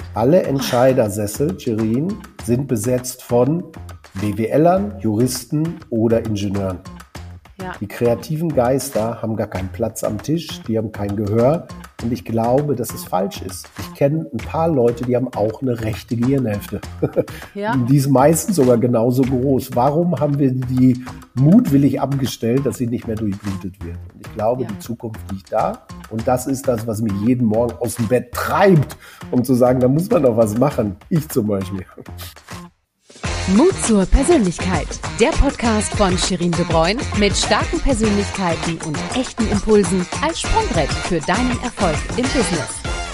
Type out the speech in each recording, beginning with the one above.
Alle Entscheidersessel, Shirin, sind besetzt von BWLern, Juristen oder Ingenieuren. Ja. Die kreativen Geister haben gar keinen Platz am Tisch, die haben kein Gehör und ich glaube, dass es falsch ist. Ich kenne ein paar Leute, die haben auch eine rechte Gehirnhälfte. Ja. Die ist meistens sogar genauso groß. Warum haben wir die mutwillig abgestellt, dass sie nicht mehr durchblutet wird? Und ich glaube, die Zukunft liegt da und das ist das, was mich jeden Morgen aus dem Bett treibt, um zu sagen, da muss man doch was machen. Ich zum Beispiel. Mut zur Persönlichkeit. Der Podcast von Shirin De Bruyn mit starken Persönlichkeiten und echten Impulsen als Sprungbrett für deinen Erfolg im Business.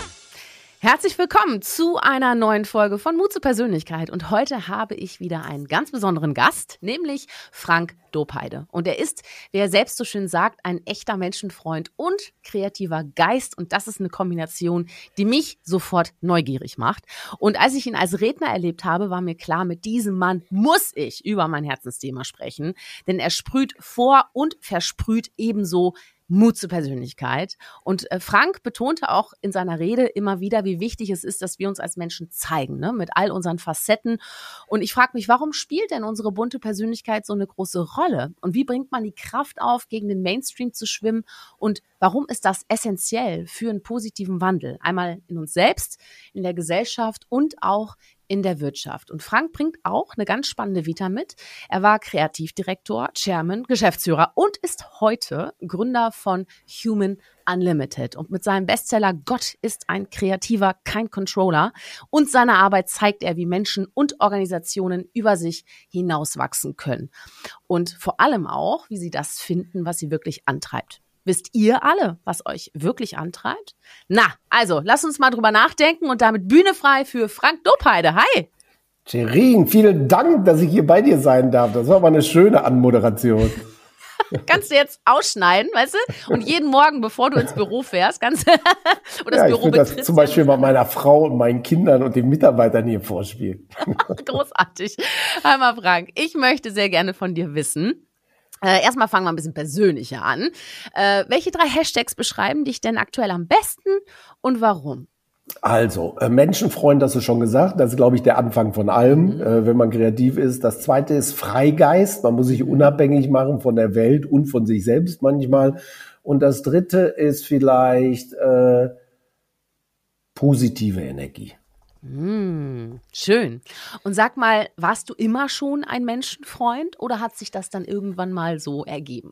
Herzlich willkommen zu einer neuen Folge von Mut zur Persönlichkeit. Und heute habe ich wieder einen ganz besonderen Gast, nämlich Frank Dopeide. Und er ist, wie er selbst so schön sagt, ein echter Menschenfreund und kreativer Geist. Und das ist eine Kombination, die mich sofort neugierig macht. Und als ich ihn als Redner erlebt habe, war mir klar, mit diesem Mann muss ich über mein Herzensthema sprechen. Denn er sprüht vor und versprüht ebenso Mut zur Persönlichkeit. Und Frank betonte auch in seiner Rede immer wieder, wie wichtig es ist, dass wir uns als Menschen zeigen, ne? Mit all unseren Facetten. Und ich frage mich, warum spielt denn unsere bunte Persönlichkeit so eine große Rolle? Und wie bringt man die Kraft auf, gegen den Mainstream zu schwimmen? Und warum ist das essentiell für einen positiven Wandel? Einmal in uns selbst, in der Gesellschaft und auch in der Wirtschaft. Und Frank bringt auch eine ganz spannende Vita mit. Er war Kreativdirektor, Chairman, Geschäftsführer und ist heute Gründer von Human Unlimited. Und mit seinem Bestseller Gott ist ein Kreativer, kein Controller und seiner Arbeit zeigt er, wie Menschen und Organisationen über sich hinauswachsen können. Und vor allem auch, wie sie das finden, was sie wirklich antreibt. Wisst ihr alle, was euch wirklich antreibt? Na, also, lasst uns mal drüber nachdenken und damit Bühne frei für Frank Dopeide. Hi! Shirin, vielen Dank, dass ich hier bei dir sein darf. Das war aber eine schöne Anmoderation. Kannst du jetzt ausschneiden, weißt du? Und jeden Morgen, bevor du ins Büro fährst, kannst oder das Büro ich würde das zum Beispiel mal meiner Frau und meinen Kindern und den Mitarbeitern hier vorspielen. Großartig. Hör mal, Frank, ich möchte sehr gerne von dir wissen, erstmal fangen wir ein bisschen persönlicher an. Welche 3 Hashtags beschreiben dich denn aktuell am besten und warum? Also, Menschenfreund, hast du schon gesagt, das ist, glaube ich, der Anfang von allem, wenn man kreativ ist. Das zweite ist Freigeist, man muss sich unabhängig machen von der Welt und von sich selbst manchmal. Und das dritte ist vielleicht positive Energie. Schön. Und sag mal, warst du immer schon ein Menschenfreund oder hat sich das dann irgendwann mal so ergeben?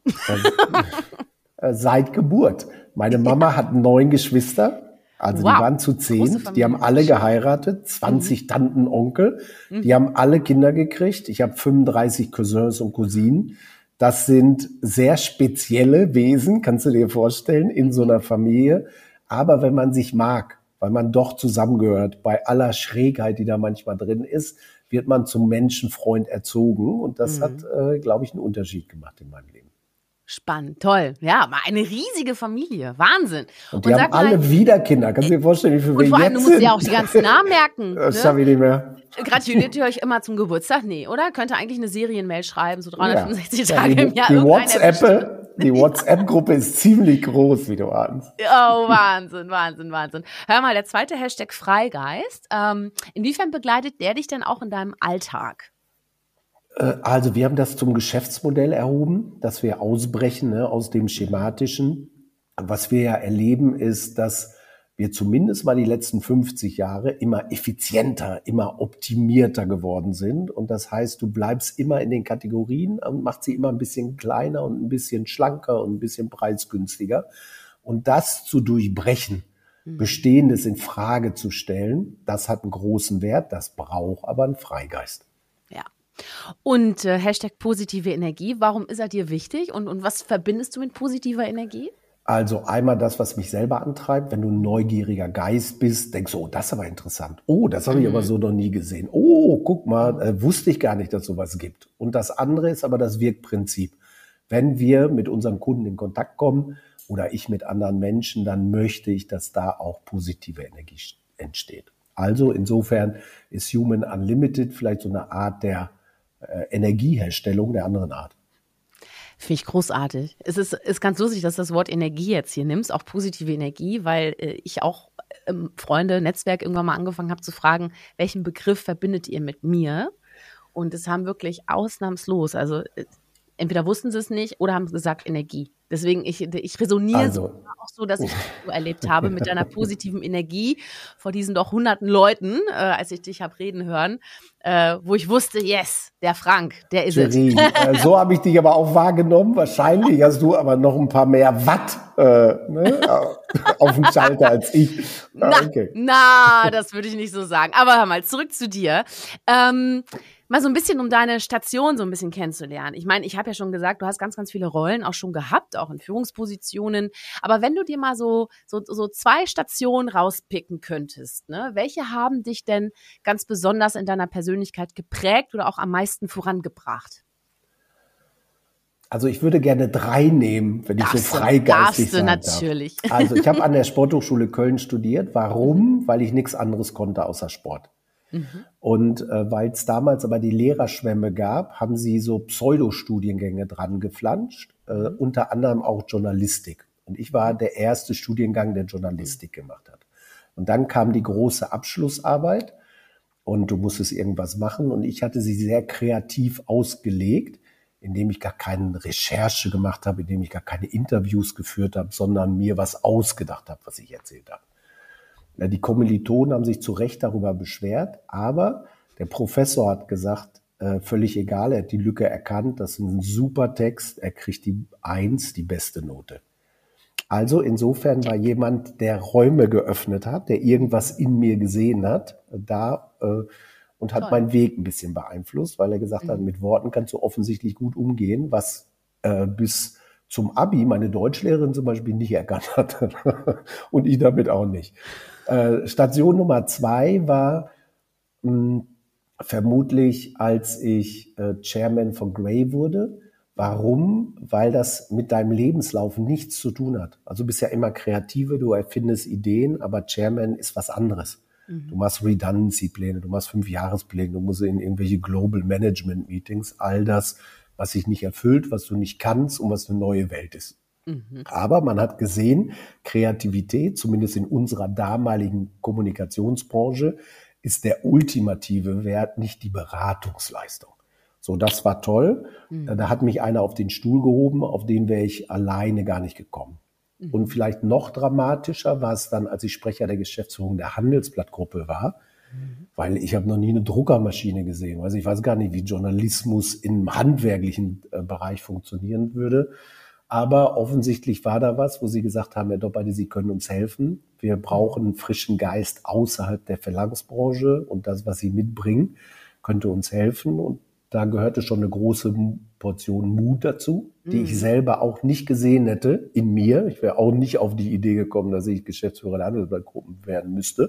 Seit Geburt. Meine Mama hat 9 Geschwister, also die waren zu 10. Die haben alle geheiratet, 20 Tanten, Onkel. Die haben alle Kinder gekriegt. Ich habe 35 Cousins und Cousinen. Das sind sehr spezielle Wesen, kannst du dir vorstellen, in so einer Familie. Aber wenn man sich mag, weil man doch zusammengehört, bei aller Schrägheit, die da manchmal drin ist, wird man zum Menschenfreund erzogen. Und das hat, glaube ich, einen Unterschied gemacht in meinem Leben. Spannend, toll. Ja, mal eine riesige Familie. Wahnsinn. Und die haben alle wieder Kinder. Kannst du dir vorstellen, wie viele wir jetzt sind? Und vor allem, du musst ja auch die ganzen Namen merken. Das schaffe ich nicht mehr. Gratuliert ihr euch immer zum Geburtstag? Nee, oder? Könnte eigentlich eine Serienmail schreiben, so 365 Tage im Jahr. Die WhatsApp-Gruppe ist ziemlich groß, wie du ahnst. Oh, Wahnsinn, Wahnsinn, Wahnsinn. Hör mal, der zweite Hashtag Freigeist. Inwiefern begleitet der dich denn auch in deinem Alltag? Also wir haben das zum Geschäftsmodell erhoben, dass wir ausbrechen, ne, aus dem Schematischen. Was wir ja erleben, ist, dass wir zumindest mal die letzten 50 Jahre immer effizienter, immer optimierter geworden sind. Und das heißt, du bleibst immer in den Kategorien und machst sie immer ein bisschen kleiner und ein bisschen schlanker und ein bisschen preisgünstiger. Und das zu durchbrechen, Bestehendes in Frage zu stellen, das hat einen großen Wert, das braucht aber einen Freigeist. Ja. Und Hashtag positive Energie, warum ist er dir wichtig und was verbindest du mit positiver Energie? Also einmal das, was mich selber antreibt, wenn du ein neugieriger Geist bist, denkst du, oh, das ist aber interessant. Oh, das habe ich aber so noch nie gesehen. Oh, guck mal, wusste ich gar nicht, dass sowas gibt. Und das andere ist aber das Wirkprinzip. Wenn wir mit unseren Kunden in Kontakt kommen oder ich mit anderen Menschen, dann möchte ich, dass da auch positive Energie entsteht. Also insofern ist Human Unlimited vielleicht so eine Art der Energieherstellung der anderen Art. Finde ich großartig. Es ist ganz lustig, dass du das Wort Energie jetzt hier nimmst, auch positive Energie, weil ich auch Freunde, Netzwerk irgendwann mal angefangen habe zu fragen, welchen Begriff verbindet ihr mit mir? Und es haben wirklich ausnahmslos, also entweder wussten sie es nicht oder haben gesagt Energie. Deswegen, ich resoniere auch so, dass ich das so erlebt habe mit deiner positiven Energie vor diesen doch hunderten Leuten, als ich dich habe reden hören, wo ich wusste, yes, der Frank, der ist es. So habe ich dich aber auch wahrgenommen. Wahrscheinlich hast du aber noch ein paar mehr Watt auf dem Schalter als ich. Das würde ich nicht so sagen. Aber hör mal, zurück zu dir. Mal so ein bisschen, um deine Station so ein bisschen kennenzulernen. Ich meine, ich habe ja schon gesagt, du hast ganz, ganz viele Rollen auch schon gehabt, auch in Führungspositionen. Aber wenn du dir mal so 2 Stationen rauspicken könntest, ne, welche haben dich denn ganz besonders in deiner Persönlichkeit geprägt oder auch am meisten vorangebracht? Also ich würde gerne 3 nehmen, wenn ich so freigeistig sein darf. Natürlich. Also ich habe an der Sporthochschule Köln studiert. Warum? Weil ich nichts anderes konnte außer Sport. Und weil es damals aber die Lehrerschwemme gab, haben sie so Pseudostudiengänge dran geflanscht, unter anderem auch Journalistik. Und ich war der erste Studiengang, der Journalistik gemacht hat. Und dann kam die große Abschlussarbeit und du musstest irgendwas machen. Und ich hatte sie sehr kreativ ausgelegt, indem ich gar keine Recherche gemacht habe, indem ich gar keine Interviews geführt habe, sondern mir was ausgedacht habe, was ich erzählt habe. Ja, die Kommilitonen haben sich zu Recht darüber beschwert, aber der Professor hat gesagt, völlig egal, er hat die Lücke erkannt, das ist ein super Text, er kriegt die 1, die beste Note. Also insofern war jemand, der Räume geöffnet hat, der irgendwas in mir gesehen hat, da und hat meinen Weg ein bisschen beeinflusst, weil er gesagt hat, mit Worten kannst du offensichtlich gut umgehen, was bis zum Abi meine Deutschlehrerin zum Beispiel nicht erkannt hat und ich damit auch nicht. Station Nummer 2 war vermutlich, als ich Chairman von Grey wurde. Warum? Weil das mit deinem Lebenslauf nichts zu tun hat. Also du bist ja immer Kreative, du erfindest Ideen, aber Chairman ist was anderes. Du machst Redundancy-Pläne, du machst 5-Jahrespläne, du musst in irgendwelche Global Management Meetings, all das, was sich nicht erfüllt, was du nicht kannst und was eine neue Welt ist. Aber man hat gesehen, Kreativität, zumindest in unserer damaligen Kommunikationsbranche, ist der ultimative Wert, nicht die Beratungsleistung. So, das war toll. Da hat mich einer auf den Stuhl gehoben, auf den wäre ich alleine gar nicht gekommen. Und vielleicht noch dramatischer war es dann, als ich Sprecher der Geschäftsführung der Handelsblattgruppe war, weil ich habe noch nie eine Druckermaschine gesehen. Also ich weiß gar nicht, wie Journalismus im handwerklichen Bereich funktionieren würde. Aber offensichtlich war da was, wo sie gesagt haben, Herr Doppheide, Sie können uns helfen. Wir brauchen einen frischen Geist außerhalb der Verlagsbranche und das, was Sie mitbringen, könnte uns helfen. Und da gehörte schon eine große Portion Mut dazu, die ich selber auch nicht gesehen hätte in mir. Ich wäre auch nicht auf die Idee gekommen, dass ich Geschäftsführer der Handelsblattgruppen werden müsste.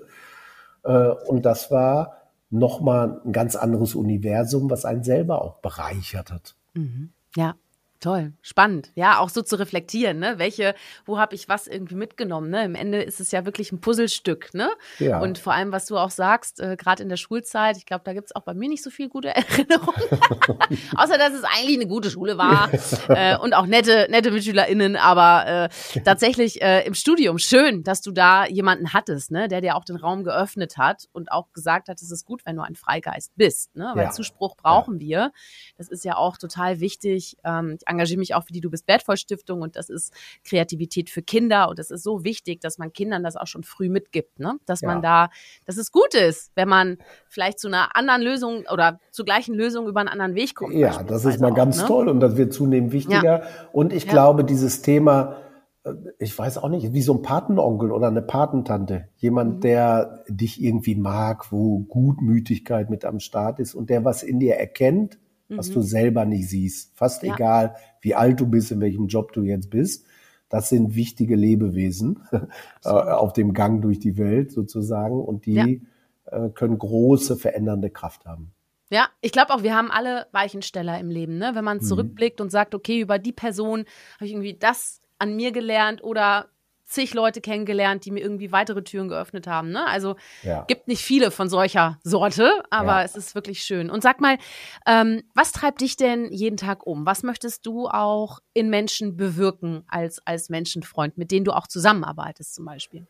Und das war nochmal ein ganz anderes Universum, was einen selber auch bereichert hat. Ja. Toll, spannend. Ja, auch so zu reflektieren, ne? Wo habe ich was irgendwie mitgenommen, ne? Im Ende ist es ja wirklich ein Puzzlestück, ne? Ja. Und vor allem, was du auch sagst, gerade in der Schulzeit, ich glaube, da gibt es auch bei mir nicht so viel gute Erinnerungen. Außer, dass es eigentlich eine gute Schule war und auch nette MitschülerInnen, aber tatsächlich im Studium schön, dass du da jemanden hattest, ne? Der dir auch den Raum geöffnet hat und auch gesagt hat, es ist gut, wenn du ein Freigeist bist, ne? Weil Zuspruch brauchen wir. Das ist ja auch total wichtig. Ich engagiere mich auch für die Du bist wertvoll Stiftung und das ist Kreativität für Kinder und es ist so wichtig, dass man Kindern das auch schon früh mitgibt, ne? Dass man dass es gut ist, wenn man vielleicht zu einer anderen Lösung oder zur gleichen Lösung über einen anderen Weg kommt. Ja, das ist mal ganz toll und das wird zunehmend wichtiger. Und ich glaube, dieses Thema, ich weiß auch nicht, wie so ein Patenonkel oder eine Patentante, jemand, der dich irgendwie mag, wo Gutmütigkeit mit am Start ist und der was in dir erkennt, was du selber nicht siehst. Fast egal, wie alt du bist, in welchem Job du jetzt bist. Das sind wichtige Lebewesen auf dem Gang durch die Welt sozusagen. Und die können große verändernde Kraft haben. Ja, ich glaube auch, wir haben alle Weichensteller im Leben, ne? Wenn man zurückblickt und sagt, okay, über die Person habe ich irgendwie das an mir gelernt oder zig Leute kennengelernt, die mir irgendwie weitere Türen geöffnet haben. Ne? Also Ja. gibt nicht viele von solcher Sorte, aber es ist wirklich schön. Und sag mal, was treibt dich denn jeden Tag um? Was möchtest du auch in Menschen bewirken als Menschenfreund, mit denen du auch zusammenarbeitest zum Beispiel?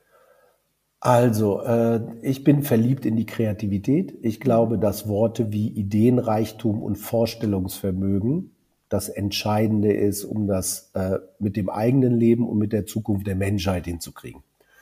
Also, ich bin verliebt in die Kreativität. Ich glaube, dass Worte wie Ideenreichtum und Vorstellungsvermögen das Entscheidende ist, um das mit dem eigenen Leben und mit der Zukunft der Menschheit hinzukriegen.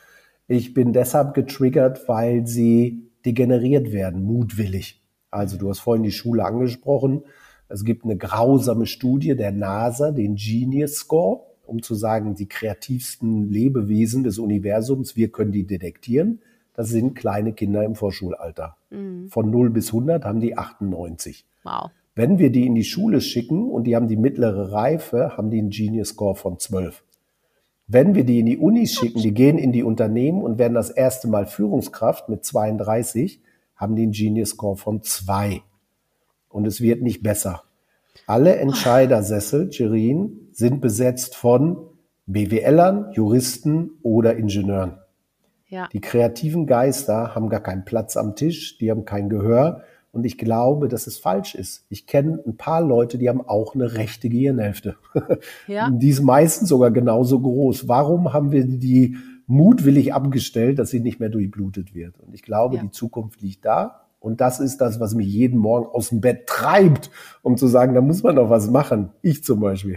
Ich bin deshalb getriggert, weil sie degeneriert werden, mutwillig. Also du hast vorhin die Schule angesprochen. Es gibt eine grausame Studie der NASA, den Genius Score, um zu sagen, die kreativsten Lebewesen des Universums, wir können die detektieren. Das sind kleine Kinder im Vorschulalter. Von 0 bis 100 haben die 98. Wow. Wenn wir die in die Schule schicken und die haben die mittlere Reife, haben die einen Genius Score von 12. Wenn wir die in die Unis schicken, die gehen in die Unternehmen und werden das erste Mal Führungskraft mit 32, haben die einen Genius Score von 2. Und es wird nicht besser. Alle Entscheidersessel, Shirin, sind besetzt von BWLern, Juristen oder Ingenieuren. Ja. Die kreativen Geister haben gar keinen Platz am Tisch, die haben kein Gehör. Und ich glaube, dass es falsch ist. Ich kenne ein paar Leute, die haben auch eine rechte Gehirnhälfte. Ja. Die ist meistens sogar genauso groß. Warum haben wir die mutwillig abgestellt, dass sie nicht mehr durchblutet wird? Und ich glaube, die Zukunft liegt da. Und das ist das, was mich jeden Morgen aus dem Bett treibt, um zu sagen, da muss man doch was machen. Ich zum Beispiel.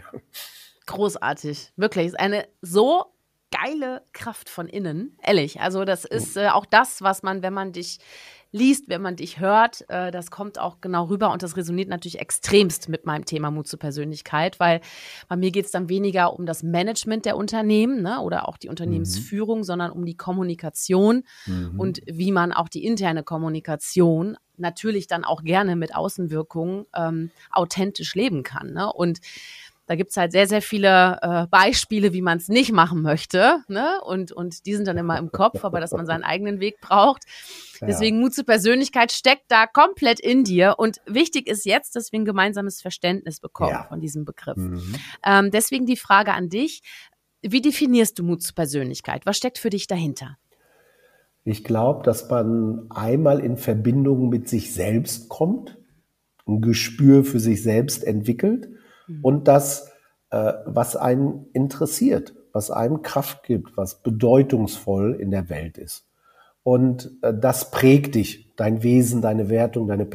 Großartig. Wirklich. Ist eine so geile Kraft von innen. Ehrlich. Also das ist auch das, was man, wenn man dich liest, wenn man dich hört, das kommt auch genau rüber und das resoniert natürlich extremst mit meinem Thema Mut zur Persönlichkeit, weil bei mir geht es dann weniger um das Management der Unternehmen, ne, oder auch die Unternehmensführung, sondern um die Kommunikation und wie man auch die interne Kommunikation natürlich dann auch gerne mit Außenwirkungen authentisch leben kann. Ne? Und da gibt's halt sehr, sehr viele Beispiele, wie man es nicht machen möchte. Ne? Und die sind dann immer im Kopf, aber dass man seinen eigenen Weg braucht. Deswegen Mut zur Persönlichkeit steckt da komplett in dir. Und wichtig ist jetzt, dass wir ein gemeinsames Verständnis bekommen von diesem Begriff. Deswegen die Frage an dich. Wie definierst du Mut zur Persönlichkeit? Was steckt für dich dahinter? Ich glaube, dass man einmal in Verbindung mit sich selbst kommt, ein Gespür für sich selbst entwickelt und das, was einen interessiert, was einem Kraft gibt, was bedeutungsvoll in der Welt ist. Und das prägt dich, dein Wesen, deine Wertung, deine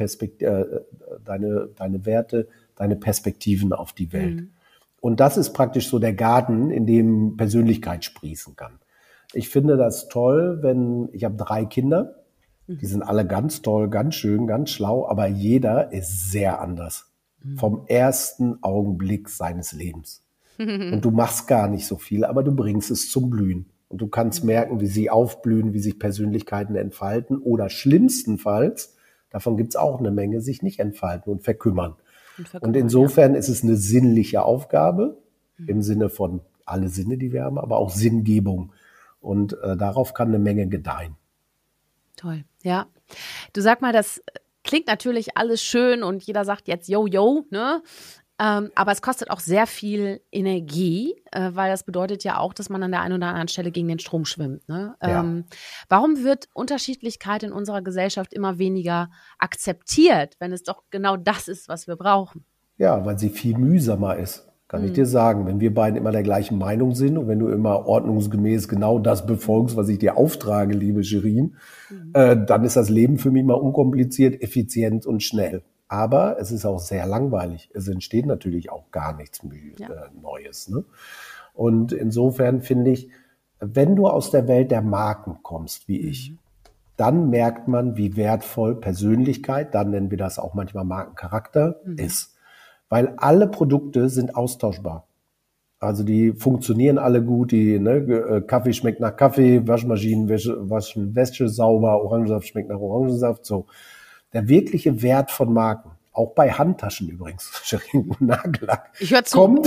Werte, deine Perspektiven auf die Welt. Und das ist praktisch so der Garten, in dem Persönlichkeit sprießen kann. Ich finde das toll, ich habe 3 Kinder, die sind alle ganz toll, ganz schön, ganz schlau, aber jeder ist sehr anders. Vom ersten Augenblick seines Lebens. Und du machst gar nicht so viel, aber du bringst es zum Blühen. Und du kannst merken, wie sie aufblühen, wie sich Persönlichkeiten entfalten oder schlimmstenfalls, davon gibt es auch eine Menge, sich nicht entfalten und verkümmern. Und insofern ist es eine sinnliche Aufgabe, im Sinne von alle Sinne, die wir haben, aber auch Sinngebung. Und darauf kann eine Menge gedeihen. Toll, ja. Du sag mal, das klingt natürlich alles schön und jeder sagt jetzt yo, ne? Aber es kostet auch sehr viel Energie, weil das bedeutet ja auch, dass man an der einen oder anderen Stelle gegen den Strom schwimmt. Ne? Warum wird Unterschiedlichkeit in unserer Gesellschaft immer weniger akzeptiert, wenn es doch genau das ist, was wir brauchen? Ja, weil sie viel mühsamer ist, kann ich dir sagen. Wenn wir beiden immer der gleichen Meinung sind und wenn du immer ordnungsgemäß genau das befolgst, was ich dir auftrage, liebe Shirin, dann ist das Leben für mich mal unkompliziert, effizient und schnell. Aber es ist auch sehr langweilig. Es entsteht natürlich auch gar nichts Neues. Ne? Und insofern finde ich, wenn du aus der Welt der Marken kommst, wie ich, dann merkt man, wie wertvoll Persönlichkeit, dann nennen wir das auch manchmal Markencharakter, ist. Weil alle Produkte sind austauschbar. Also die funktionieren alle gut, Kaffee schmeckt nach Kaffee, Waschmaschinen waschen Wäsche sauber, Orangensaft schmeckt nach Orangensaft, so. Der wirkliche Wert von Marken, auch bei Handtaschen übrigens, Shirin, Nagellack, ich hör zu. kommt,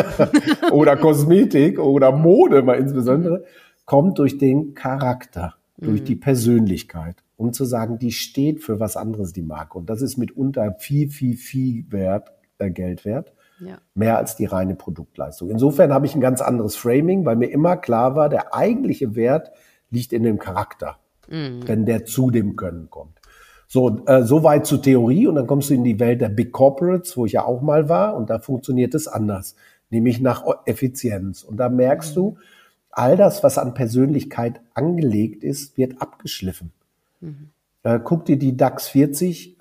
oder Kosmetik oder Mode mal insbesondere, kommt durch den Charakter, durch die Persönlichkeit, um zu sagen, die steht für was anderes, die Marke. Und das ist mitunter viel, viel, viel Geld wert. Ja. Mehr als die reine Produktleistung. Insofern habe ich ein ganz anderes Framing, weil mir immer klar war, der eigentliche Wert liegt in dem Charakter, wenn der zu dem Können kommt. So weit zur Theorie, und dann kommst du in die Welt der Big Corporates, wo ich ja auch mal war, und da funktioniert es anders, nämlich nach Effizienz. Und da merkst du, all das, was an Persönlichkeit angelegt ist, wird abgeschliffen. Guck dir die DAX 40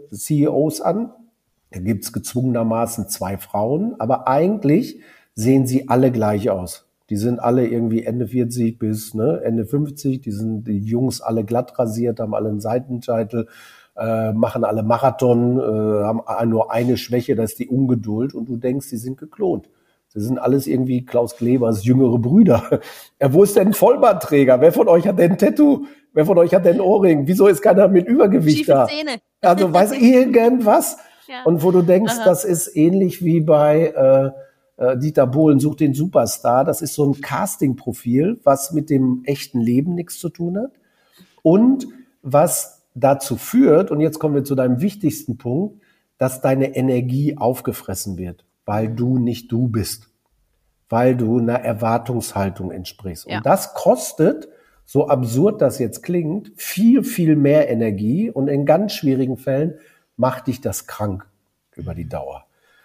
CEOs an. Da gibt's gezwungenermaßen 2 Frauen, aber eigentlich sehen sie alle gleich aus. Die sind alle irgendwie Ende 40 bis Ende 50. Die Jungs alle glatt rasiert, haben alle einen Seitenscheitel, machen alle Marathon, haben nur eine Schwäche, das ist die Ungeduld. Und du denkst, die sind geklont. Sie sind alles irgendwie Klaus Klebers jüngere Brüder. Ja, wo ist denn ein Vollbartträger? Wer von euch hat denn ein Tattoo? Wer von euch hat denn ein Ohrring? Wieso ist keiner mit Übergewicht Schiefe da? Zähne. Also weiß irgendwas. Ja. Und wo du denkst, das ist ähnlich wie bei Dieter Bohlen sucht den Superstar. Das ist so ein Casting-Profil, was mit dem echten Leben nichts zu tun hat. Und was dazu führt, und jetzt kommen wir zu deinem wichtigsten Punkt, dass deine Energie aufgefressen wird, weil du nicht du bist, weil du einer Erwartungshaltung entsprichst. Ja. Und das kostet, so absurd das jetzt klingt, viel, viel mehr Energie, und in ganz schwierigen Fällen macht dich das krank über die Dauer.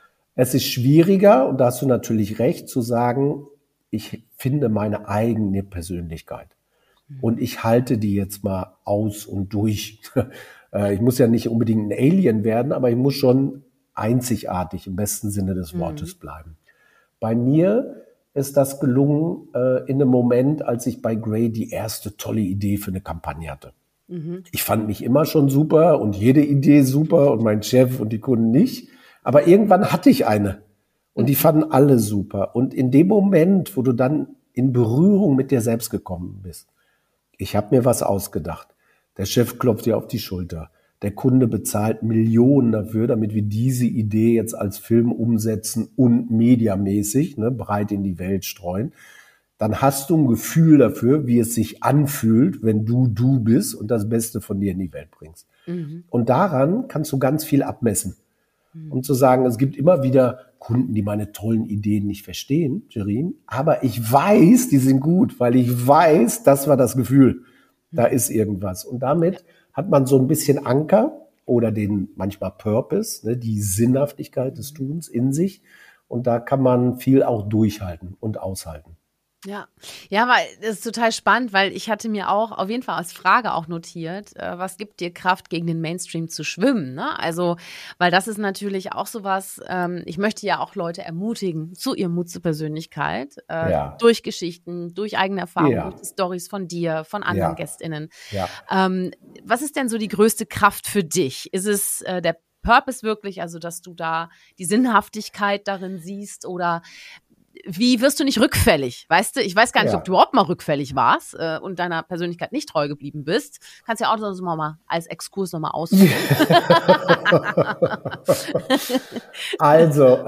Es ist schwieriger, und da hast du natürlich recht, zu sagen, ich finde meine eigene Persönlichkeit und ich halte die jetzt mal aus und durch. Ich muss ja nicht unbedingt ein Alien werden, aber ich muss schon einzigartig im besten Sinne des Wortes bleiben. Bei mir ist das gelungen in einem Moment, als ich bei Grey die erste tolle Idee für eine Kampagne hatte. Ich fand mich immer schon super und jede Idee super und mein Chef und die Kunden nicht. Aber irgendwann hatte ich eine und die fanden alle super. Und in dem Moment, wo du dann in Berührung mit dir selbst gekommen bist, ich habe mir was ausgedacht. Der Chef klopft dir auf die Schulter. Der Kunde bezahlt Millionen dafür, damit wir diese Idee jetzt als Film umsetzen und mediamäßig breit in die Welt streuen. Dann hast du ein Gefühl dafür, wie es sich anfühlt, wenn du bist und das Beste von dir in die Welt bringst. Und daran kannst du ganz viel abmessen. Um zu sagen, es gibt immer wieder Kunden, die meine tollen Ideen nicht verstehen, Shirin, aber ich weiß, die sind gut, weil ich weiß, das war das Gefühl. Da ist irgendwas. Und damit hat man so ein bisschen Anker oder den manchmal Purpose, die Sinnhaftigkeit des Tuns in sich. Und da kann man viel auch durchhalten und aushalten. Ja, weil das ist total spannend, weil ich hatte mir auch auf jeden Fall als Frage auch notiert, was gibt dir Kraft, gegen den Mainstream zu schwimmen, ne? Also, weil das ist natürlich auch sowas, ich möchte ja auch Leute ermutigen zu ihrem Mut zur Persönlichkeit, durch Geschichten, durch eigene Erfahrungen, durch die Storys von dir, von anderen GästInnen. Ja. Was ist denn so die größte Kraft für dich? Ist es der Purpose wirklich, also dass du da die Sinnhaftigkeit darin siehst, oder wie wirst du nicht rückfällig? Weißt du, ich weiß gar nicht, ob du überhaupt mal rückfällig warst und deiner Persönlichkeit nicht treu geblieben bist. Kannst ja auch so mal als Exkurs nochmal ausführen. Also,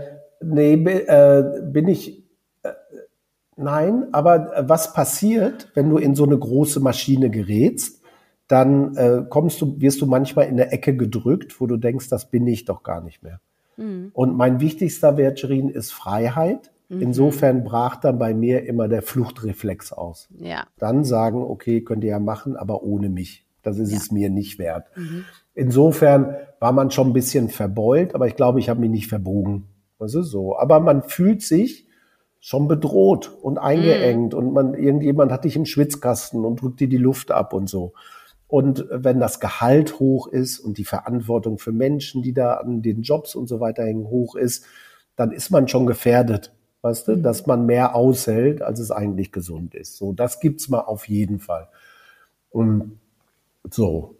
bin ich, nein, aber was passiert, wenn du in so eine große Maschine gerätst, dann wirst du manchmal in eine Ecke gedrückt, wo du denkst, das bin ich doch gar nicht mehr. Und mein wichtigster Wert, Shirin, ist Freiheit. Insofern brach dann bei mir immer der Fluchtreflex aus. Ja. Dann sagen, okay, könnt ihr ja machen, aber ohne mich. Das ist es mir nicht wert. Insofern war man schon ein bisschen verbeult, aber ich glaube, ich habe mich nicht verbogen. Das ist so. Aber man fühlt sich schon bedroht und eingeengt und irgendjemand hat dich im Schwitzkasten und drückt dir die Luft ab und so. Und wenn das Gehalt hoch ist und die Verantwortung für Menschen, die da an den Jobs und so weiter hängen, hoch ist, dann ist man schon gefährdet, weißt du, dass man mehr aushält, als es eigentlich gesund ist. So, das gibt's mal auf jeden Fall. Und so,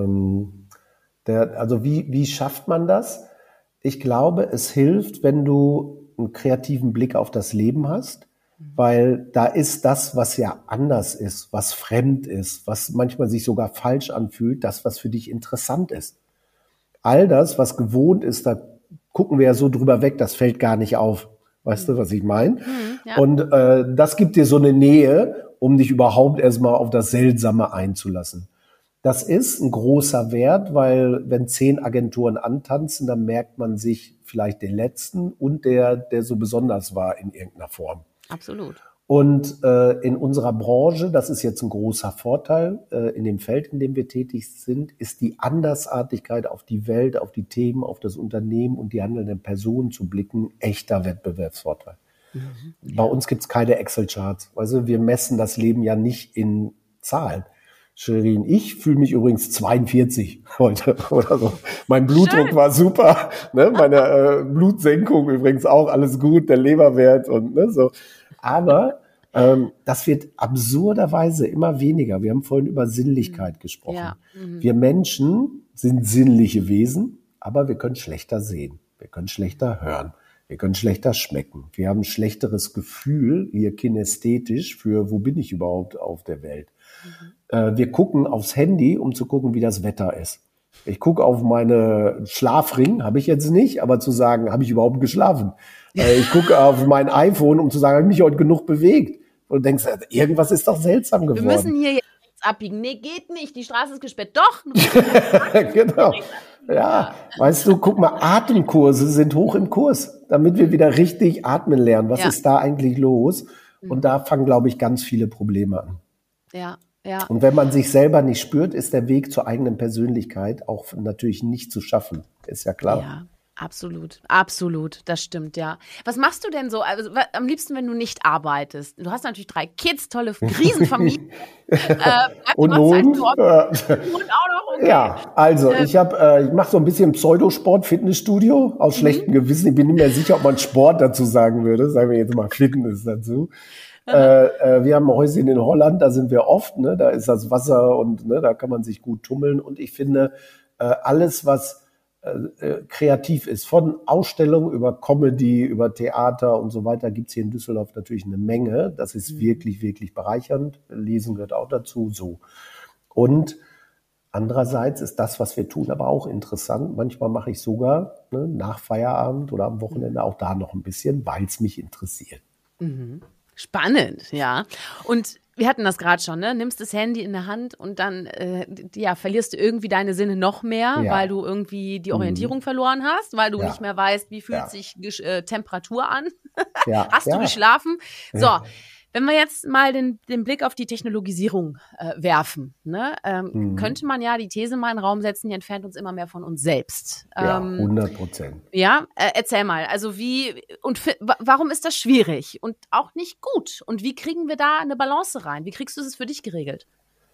also wie schafft man das? Ich glaube, es hilft, wenn du einen kreativen Blick auf das Leben hast. Weil da ist das, was ja anders ist, was fremd ist, was manchmal sich sogar falsch anfühlt, das, was für dich interessant ist. All das, was gewohnt ist, da gucken wir ja so drüber weg, das fällt gar nicht auf. Weißt du, was ich meine? Ja. Und das gibt dir so eine Nähe, um dich überhaupt erstmal auf das Seltsame einzulassen. Das ist ein großer Wert, weil wenn 10 Agenturen antanzen, dann merkt man sich vielleicht den letzten und der so besonders war in irgendeiner Form. Absolut. Und in unserer Branche, das ist jetzt ein großer Vorteil, in dem Feld, in dem wir tätig sind, ist die Andersartigkeit auf die Welt, auf die Themen, auf das Unternehmen und die handelnden Personen zu blicken, echter Wettbewerbsvorteil. Bei uns gibt's keine Excel-Charts. Also wir messen das Leben ja nicht in Zahlen. Shirin, ich fühle mich übrigens 42 heute oder so. Mein Blutdruck war super, ne? Meine Blutsenkung übrigens auch, alles gut, der Leberwert und ne, so. Aber das wird absurderweise immer weniger. Wir haben vorhin über Sinnlichkeit gesprochen. Ja. Wir Menschen sind sinnliche Wesen, aber wir können schlechter sehen. Wir können schlechter hören. Wir können schlechter schmecken. Wir haben ein schlechteres Gefühl, hier kinästhetisch, für wo bin ich überhaupt auf der Welt. Wir gucken aufs Handy, um zu gucken, wie das Wetter ist. Ich gucke auf meine Schlafring, habe ich jetzt nicht, aber zu sagen, habe ich überhaupt geschlafen? Ich gucke auf mein iPhone, um zu sagen, habe ich mich heute genug bewegt? Und du denkst, irgendwas ist doch seltsam geworden. Wir müssen hier jetzt abbiegen. Nee, geht nicht, die Straße ist gesperrt. Doch! Genau. Ja, weißt du, guck mal, Atemkurse sind hoch im Kurs, damit wir wieder richtig atmen lernen. Was ist da eigentlich los? Und da fangen, glaube ich, ganz viele Probleme an. Ja, ja. Und wenn man sich selber nicht spürt, ist der Weg zur eigenen Persönlichkeit auch natürlich nicht zu schaffen. Ist ja klar. Ja, absolut. Absolut. Das stimmt, ja. Was machst du denn so? Also, am liebsten, wenn du nicht arbeitest? Du hast natürlich 3 Kids, tolle Riesenfamilie. Und Hund? auch noch, okay. Ja, also ich mache so ein bisschen Pseudosport, Fitnessstudio aus schlechtem Gewissen. Ich bin nicht mehr sicher, ob man Sport dazu sagen würde. Sagen wir jetzt mal Fitness dazu. Wir haben ein Häuschen in Holland, da sind wir oft, ne? Da ist das Wasser und ne, da kann man sich gut tummeln. Und ich finde, alles, was kreativ ist, von Ausstellungen über Comedy, über Theater und so weiter, gibt's hier in Düsseldorf natürlich eine Menge. Das ist wirklich, wirklich bereichernd. Lesen gehört auch dazu, so. Und andererseits ist das, was wir tun, aber auch interessant. Manchmal mache ich sogar nach Feierabend oder am Wochenende auch da noch ein bisschen, weil es mich interessiert. Mhm. Spannend, ja. Und wir hatten das gerade schon, ne? Nimmst das Handy in der Hand und dann verlierst du irgendwie deine Sinne noch mehr, weil du irgendwie die Orientierung verloren hast, weil du nicht mehr weißt, wie fühlt sich Temperatur an. Hast du geschlafen? So, wenn wir jetzt mal den Blick auf die Technologisierung werfen, ne? Könnte man ja die These mal in den Raum setzen, die entfernt uns immer mehr von uns selbst. Ja, 100%. Ja, erzähl mal, also warum ist das schwierig und auch nicht gut? Und wie kriegen wir da eine Balance rein? Wie kriegst du es für dich geregelt?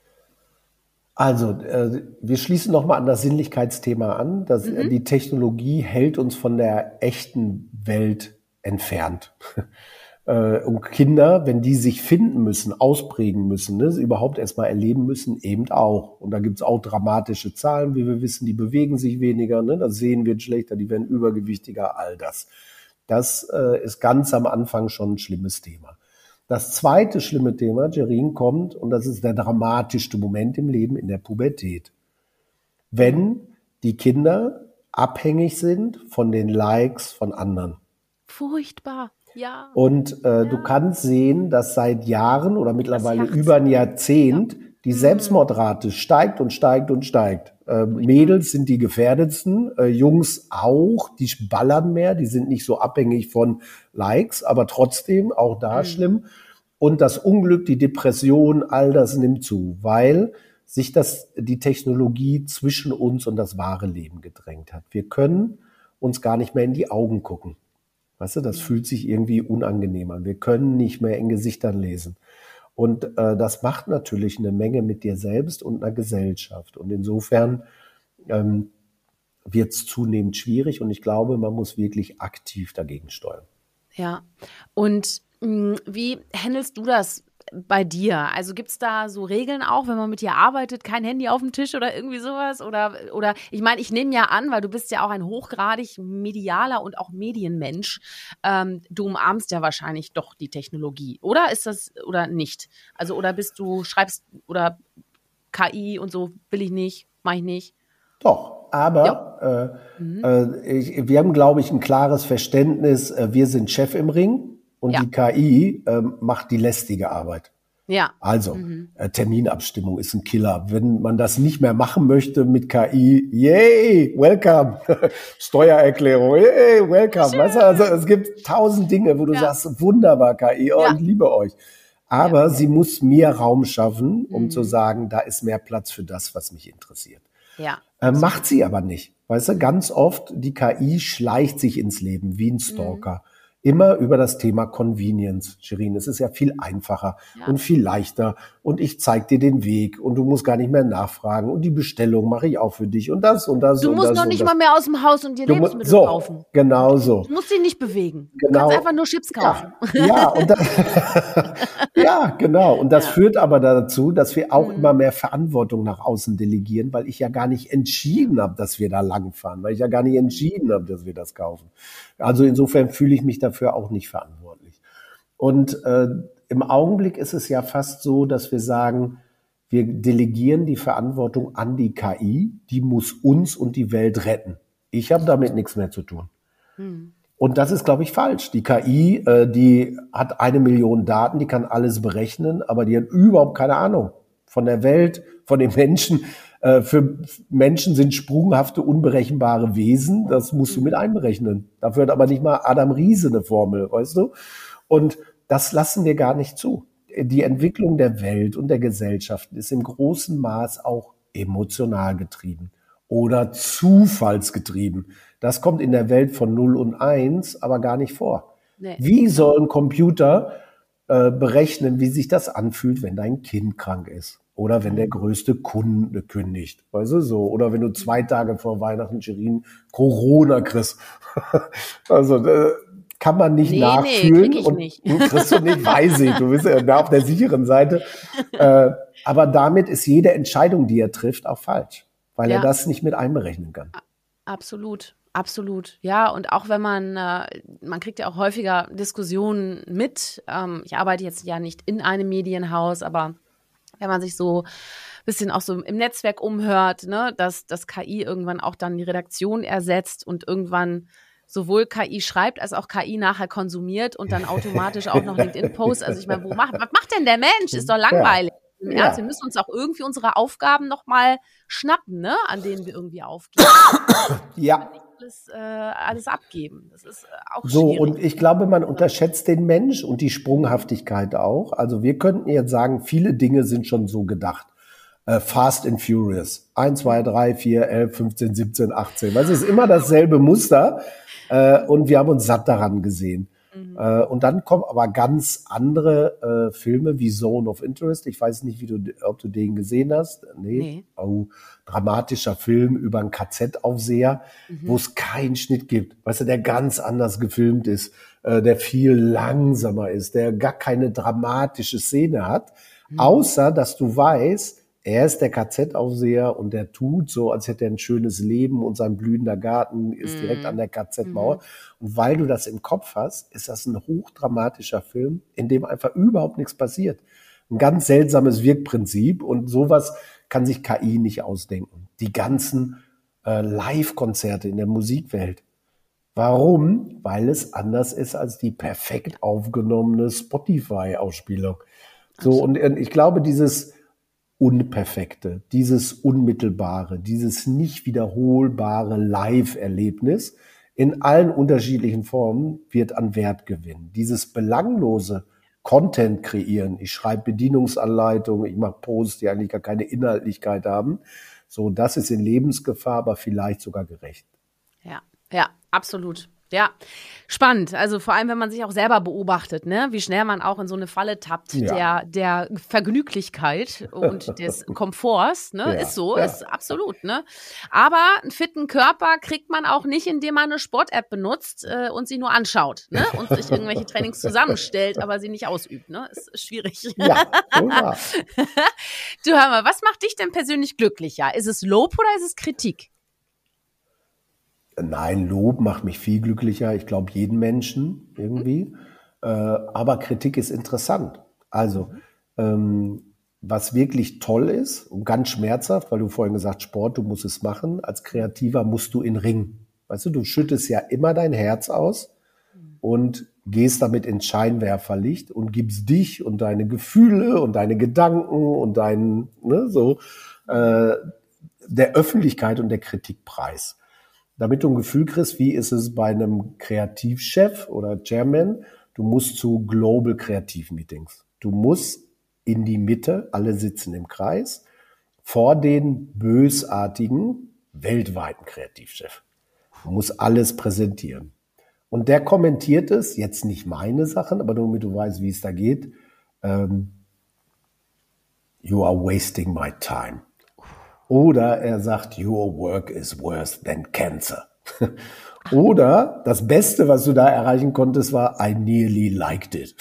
Also, wir schließen nochmal an das Sinnlichkeitsthema an. Die Technologie hält uns von der echten Welt entfernt. Und Kinder, wenn die sich finden müssen, ausprägen müssen, ne, überhaupt erstmal erleben müssen, eben auch. Und da gibt's auch dramatische Zahlen, wie wir wissen, die bewegen sich weniger, ne, das Sehen wird schlechter, die werden übergewichtiger, all das. Das ist ganz am Anfang schon ein schlimmes Thema. Das zweite schlimme Thema, Shirin, kommt, und das ist der dramatischste Moment im Leben, in der Pubertät. Wenn die Kinder abhängig sind von den Likes von anderen. Furchtbar. Ja. Und du kannst sehen, dass seit Jahren oder mittlerweile über ein Jahrzehnt die Selbstmordrate steigt und steigt und steigt. Mädels sind die gefährdetsten, Jungs auch, die ballern mehr, die sind nicht so abhängig von Likes, aber trotzdem auch da schlimm. Und das Unglück, die Depression, all das nimmt zu, weil sich die Technologie zwischen uns und das wahre Leben gedrängt hat. Wir können uns gar nicht mehr in die Augen gucken. Weißt du, das fühlt sich irgendwie unangenehm an. Wir können nicht mehr in Gesichtern lesen. Und das macht natürlich eine Menge mit dir selbst und einer Gesellschaft. Und insofern wird es zunehmend schwierig. Und ich glaube, man muss wirklich aktiv dagegen steuern. Ja, und wie handelst du das bei dir? Also gibt's da so Regeln auch, wenn man mit dir arbeitet, kein Handy auf dem Tisch oder irgendwie sowas? Oder ich meine, ich nehme ja an, weil du bist ja auch ein hochgradig medialer und auch Medienmensch. Du umarmst ja wahrscheinlich doch die Technologie, oder? Ist das oder nicht? Also oder schreibst oder KI und so, will ich nicht, mache ich nicht? Doch, aber wir haben, glaube ich, ein klares Verständnis, wir sind Chef im Ring. Und die KI macht die lästige Arbeit. Ja. Also, Terminabstimmung ist ein Killer. Wenn man das nicht mehr machen möchte mit KI, yay, welcome. Steuererklärung, yay, welcome. Weißt du, also es gibt 1000 Dinge, wo du sagst, wunderbar KI, ich liebe euch. Aber sie muss mir Raum schaffen, um zu sagen, da ist mehr Platz für das, was mich interessiert. Ja. Macht sie aber nicht. Weißt du, ganz oft, die KI schleicht sich ins Leben wie ein Stalker. Immer über das Thema Convenience, Shirin. Es ist ja viel einfacher und viel leichter. Und ich zeig dir den Weg und du musst gar nicht mehr nachfragen. Und die Bestellung mache ich auch für dich und das und das. Du musst noch nicht mal mehr aus dem Haus und dir Lebensmittel kaufen. Genau so. Du musst dich nicht bewegen. Genau. Du kannst einfach nur Chips kaufen. Genau. Und das führt aber dazu, dass wir auch immer mehr Verantwortung nach außen delegieren, weil ich ja gar nicht entschieden habe, dass wir da langfahren, weil ich ja gar nicht entschieden habe, dass wir das kaufen. Also insofern fühle ich mich dafür auch nicht verantwortlich. Und im Augenblick ist es ja fast so, dass wir sagen, wir delegieren die Verantwortung an die KI, die muss uns und die Welt retten. Ich habe damit nichts mehr zu tun. Und das ist, glaube ich, falsch. Die KI, die hat 1 Million Daten, die kann alles berechnen, aber die hat überhaupt keine Ahnung von der Welt, von den Menschen. Für Menschen sind sprunghafte, unberechenbare Wesen. Das musst du mit einberechnen. Dafür hat aber nicht mal Adam Riese eine Formel, weißt du? Und das lassen wir gar nicht zu. Die Entwicklung der Welt und der Gesellschaften ist im großen Maß auch emotional getrieben oder zufallsgetrieben. Das kommt in der Welt von 0 und 1 aber gar nicht vor. Nee. Wie soll ein Computer berechnen, wie sich das anfühlt, wenn dein Kind krank ist? Oder wenn der größte Kunde kündigt, weißt du so. Oder wenn du 2 Tage vor Weihnachten, Shirin, Corona kriegst. Also kann man nicht nachfühlen. Krieg ich nicht. Kriegst du nicht, weiß ich. Du bist ja auf der sicheren Seite. Aber damit ist jede Entscheidung, die er trifft, auch falsch. Weil er das nicht mit einberechnen kann. Absolut. Absolut, ja, und auch wenn man kriegt ja auch häufiger Diskussionen mit, ich arbeite jetzt ja nicht in einem Medienhaus, aber wenn man sich so ein bisschen auch so im Netzwerk umhört, ne, dass KI irgendwann auch dann die Redaktion ersetzt und irgendwann sowohl KI schreibt, als auch KI nachher konsumiert und dann automatisch auch noch LinkedIn-Posts. Also ich meine, was macht denn der Mensch? Ist doch langweilig. Im Ernst, wir müssen uns auch irgendwie unsere Aufgaben nochmal schnappen, ne, an denen wir irgendwie aufgeben. Ja. Alles abgeben. Das ist auch so, schwierig. Und ich glaube, man unterschätzt den Mensch und die Sprunghaftigkeit auch. Also wir könnten jetzt sagen, viele Dinge sind schon so gedacht. Fast and Furious. 1, 2, 3, 4, 11, 15, 17, 18. Weil es ist immer dasselbe Muster. Und wir haben uns satt daran gesehen. Und dann kommen aber ganz andere Filme wie Zone of Interest. Ich weiß nicht, ob du den gesehen hast. Nee. Oh, dramatischer Film über einen KZ-Aufseher, wo es keinen Schnitt gibt. Weißt du, der ganz anders gefilmt ist, der viel langsamer ist, der gar keine dramatische Szene hat, außer dass du weißt, er ist der KZ-Aufseher und der tut so, als hätte er ein schönes Leben und sein blühender Garten ist direkt an der KZ-Mauer. Und weil du das im Kopf hast, ist das ein hochdramatischer Film, in dem einfach überhaupt nichts passiert. Ein ganz seltsames Wirkprinzip und sowas kann sich KI nicht ausdenken. Die ganzen Live-Konzerte in der Musikwelt. Warum? Weil es anders ist als die perfekt aufgenommene Spotify-Ausspielung. So, und ich glaube, dieses Unperfekte, dieses Unmittelbare, dieses nicht wiederholbare Live-Erlebnis in allen unterschiedlichen Formen wird an Wert gewinnen. Dieses belanglose Content kreieren, ich schreibe Bedienungsanleitungen, ich mache Posts, die eigentlich gar keine Inhaltlichkeit haben, so, das ist in Lebensgefahr, aber vielleicht sogar gerecht. Ja, absolut. Ja, spannend. Also vor allem, wenn man sich auch selber beobachtet, ne, wie schnell man auch in so eine Falle tappt, der Vergnüglichkeit und des Komforts, ne, ist so, ist absolut, ne. Aber einen fitten Körper kriegt man auch nicht, indem man eine Sport-App benutzt und sie nur anschaut, ne, und sich irgendwelche Trainings zusammenstellt, aber sie nicht ausübt, ne, ist schwierig. Ja, wunderbar. Du, hör mal, was macht dich denn persönlich glücklicher? Ist es Lob oder ist es Kritik? Nein, Lob macht mich viel glücklicher. Ich glaube, jeden Menschen irgendwie. Aber Kritik ist interessant. Also, was wirklich toll ist und ganz schmerzhaft, weil du vorhin gesagt hast, Sport, du musst es machen. Als Kreativer musst du in den Ring. Weißt du schüttest ja immer dein Herz aus und gehst damit ins Scheinwerferlicht und gibst dich und deine Gefühle und deine Gedanken und der Öffentlichkeit und der Kritik preis. Damit du ein Gefühl kriegst, wie ist es bei einem Kreativchef oder Chairman, du musst zu Global Kreativmeetings. Du musst in die Mitte, alle sitzen im Kreis, vor den bösartigen, weltweiten Kreativchef. Du musst alles präsentieren. Und der kommentiert es, jetzt nicht meine Sachen, aber nur damit du weißt, wie es da geht. You are wasting my time. Oder er sagt, your work is worse than cancer. Oder das Beste, was du da erreichen konntest, war, I nearly liked it.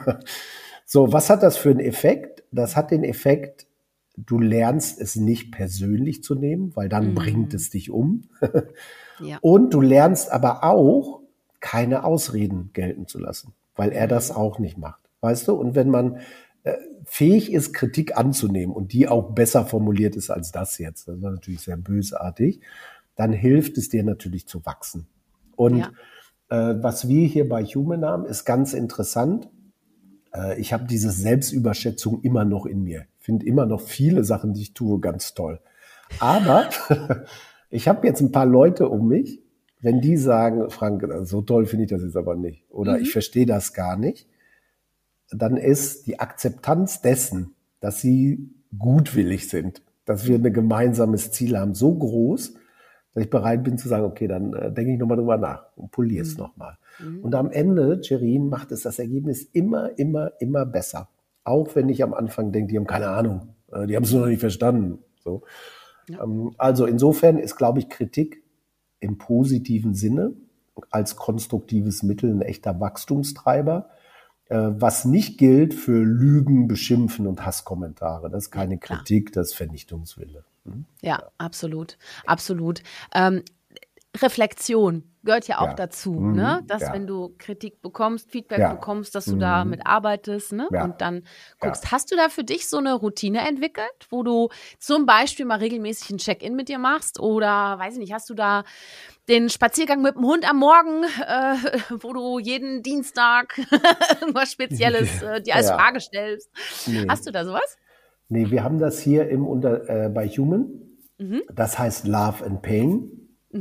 So, was hat das für einen Effekt? Das hat den Effekt, du lernst es nicht persönlich zu nehmen, weil dann bringt es dich um. Ja. Und du lernst aber auch, keine Ausreden gelten zu lassen, weil er das auch nicht macht. Weißt du? Und wenn man fähig ist, Kritik anzunehmen und die auch besser formuliert ist als das jetzt, das war natürlich sehr bösartig, dann hilft es dir natürlich zu wachsen. Und was wir hier bei Human haben, ist ganz interessant. Ich habe diese Selbstüberschätzung immer noch in mir. Ich finde immer noch viele Sachen, die ich tue, ganz toll. Aber ich habe jetzt ein paar Leute um mich, wenn die sagen, Frank, so toll finde ich das jetzt aber nicht oder ich verstehe das gar nicht, dann ist die Akzeptanz dessen, dass sie gutwillig sind, dass wir ein gemeinsames Ziel haben, so groß, dass ich bereit bin zu sagen, okay, dann denke ich nochmal drüber nach und poliere es nochmal. Und am Ende, Sherin, macht es das Ergebnis immer besser. Auch wenn ich am Anfang denke, die haben keine Ahnung, die haben es noch nicht verstanden. So. Ja. Also insofern ist, glaube ich, Kritik im positiven Sinne als konstruktives Mittel ein echter Wachstumstreiber. Was nicht gilt für Lügen, Beschimpfen und Hasskommentare. Das ist keine Kritik, das ist Vernichtungswille. Ja, absolut. Absolut. Reflexion gehört ja auch dazu, ne? Dass wenn du Kritik bekommst, Feedback bekommst, dass du damit arbeitest, ne? Und dann guckst. Hast du da für dich so eine Routine entwickelt, wo du zum Beispiel mal regelmäßig ein Check-in mit dir machst? Oder, weiß ich nicht, hast du da den Spaziergang mit dem Hund am Morgen, wo du jeden Dienstag irgendwas Spezielles dir als Frage stellst? Nee. Hast du da sowas? Nee, wir haben das hier bei Human. Das heißt Love and Pain.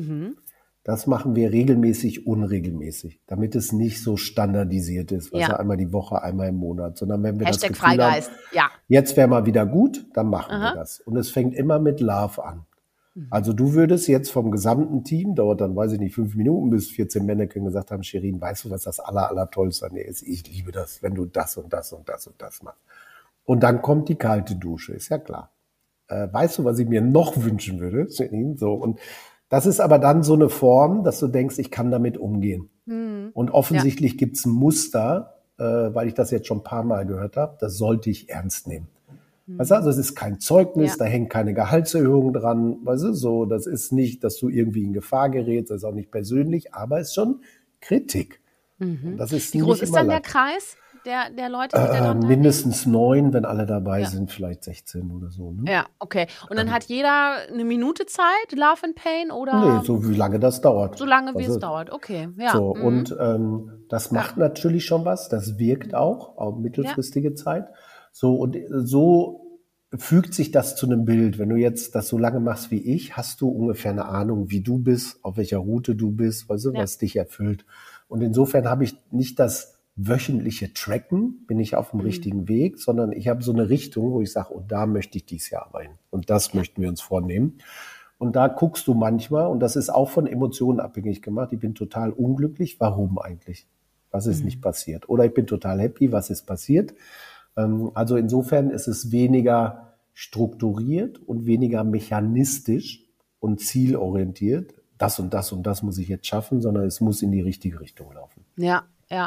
Das machen wir regelmäßig, unregelmäßig, damit es nicht so standardisiert ist, einmal die Woche, einmal im Monat, sondern wenn wir Hashtag das Gefühl Freigeist. haben, jetzt wäre mal wieder gut, dann machen wir das. Und es fängt immer mit Love an. Also du würdest jetzt vom gesamten Team, dauert dann, weiß ich nicht, 5 Minuten, bis 14 Mannequin gesagt haben, Sherin, weißt du, was das Allertollste an dir ist? Ich liebe das, wenn du das und das und das und das machst. Und dann kommt die kalte Dusche, ist ja klar. Weißt du, was ich mir noch wünschen würde? So, und das ist aber dann so eine Form, dass du denkst, ich kann damit umgehen. Und offensichtlich gibt's ein Muster, weil ich das jetzt schon ein paar Mal gehört habe, das sollte ich ernst nehmen. Weißt du, also es ist kein Zeugnis, da hängt keine Gehaltserhöhung dran, weißt du, so, das ist nicht, dass du irgendwie in Gefahr gerätst, das ist auch nicht persönlich, aber es ist schon Kritik. Das ist Wie groß ist dann der Kreis der Leute, die da dran mindestens 9, wenn alle dabei sind, vielleicht 16 oder so. Ne? Ja, okay. Und dann hat jeder eine Minute Zeit, Love and Pain, oder? Nee, so wie lange das dauert. So lange, wie es dauert, okay. Ja. So, und das macht natürlich schon was, das wirkt auch mittelfristige Zeit. So, und so fügt sich das zu einem Bild. Wenn du jetzt das so lange machst wie ich, hast du ungefähr eine Ahnung, wie du bist, auf welcher Route du bist, weißt du, was dich erfüllt. Und insofern habe ich nicht das wöchentliche Tracken, bin ich auf dem richtigen Weg, sondern ich habe so eine Richtung, wo ich sage, und da möchte ich dieses Jahr rein. Und das möchten wir uns vornehmen. Und da guckst du manchmal, und das ist auch von Emotionen abhängig gemacht, ich bin total unglücklich, warum eigentlich? Was ist nicht passiert? Oder ich bin total happy, was ist passiert? Also insofern ist es weniger strukturiert und weniger mechanistisch und zielorientiert. Das und das und das muss ich jetzt schaffen, sondern es muss in die richtige Richtung laufen. Ja.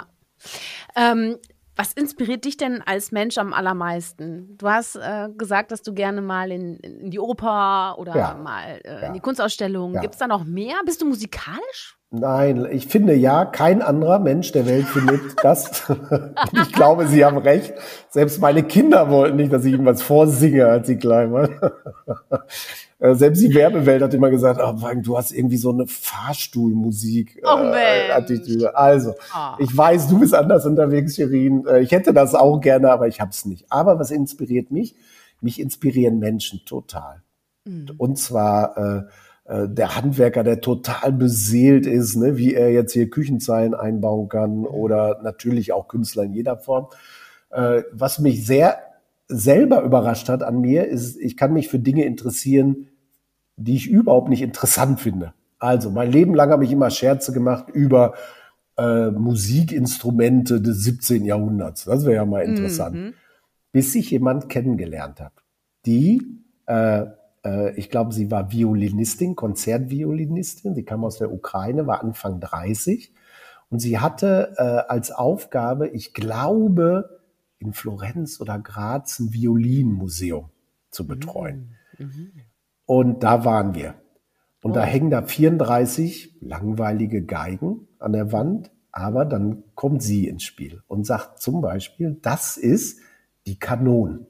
Was inspiriert dich denn als Mensch am allermeisten? Du hast gesagt, dass du gerne mal in die Oper oder mal in die Kunstausstellung. Ja. Gibt es da noch mehr? Bist du musikalisch? Nein, ich finde kein anderer Mensch der Welt findet das. Ich glaube, Sie haben recht. Selbst meine Kinder wollten nicht, dass ich irgendwas vorsinge, als sie klein waren. Selbst die Werbewelt hat immer gesagt, oh, Frank, du hast irgendwie so eine Fahrstuhlmusik. Attitüde. Also, ich weiß, du bist anders unterwegs, Shirin. Ich hätte das auch gerne, aber ich hab's nicht. Aber was inspiriert mich? Mich inspirieren Menschen total. Und zwar der Handwerker, der total beseelt ist, ne, wie er jetzt hier Küchenzeilen einbauen kann oder natürlich auch Künstler in jeder Form. Was mich sehr selber überrascht hat an mir, ist, ich kann mich für Dinge interessieren, die ich überhaupt nicht interessant finde. Also mein Leben lang habe ich immer Scherze gemacht über Musikinstrumente des 17. Jahrhunderts. Das wäre ja mal interessant. Bis ich jemand kennengelernt habe, die, ich glaube, sie war Violinistin, Konzertviolinistin, sie kam aus der Ukraine, war Anfang 30 und sie hatte als Aufgabe, ich glaube, in Florenz oder Graz ein Violinmuseum zu betreuen. Und da waren wir. Und da hängen da 34 langweilige Geigen an der Wand, aber dann kommt sie ins Spiel und sagt zum Beispiel, das ist die Kanone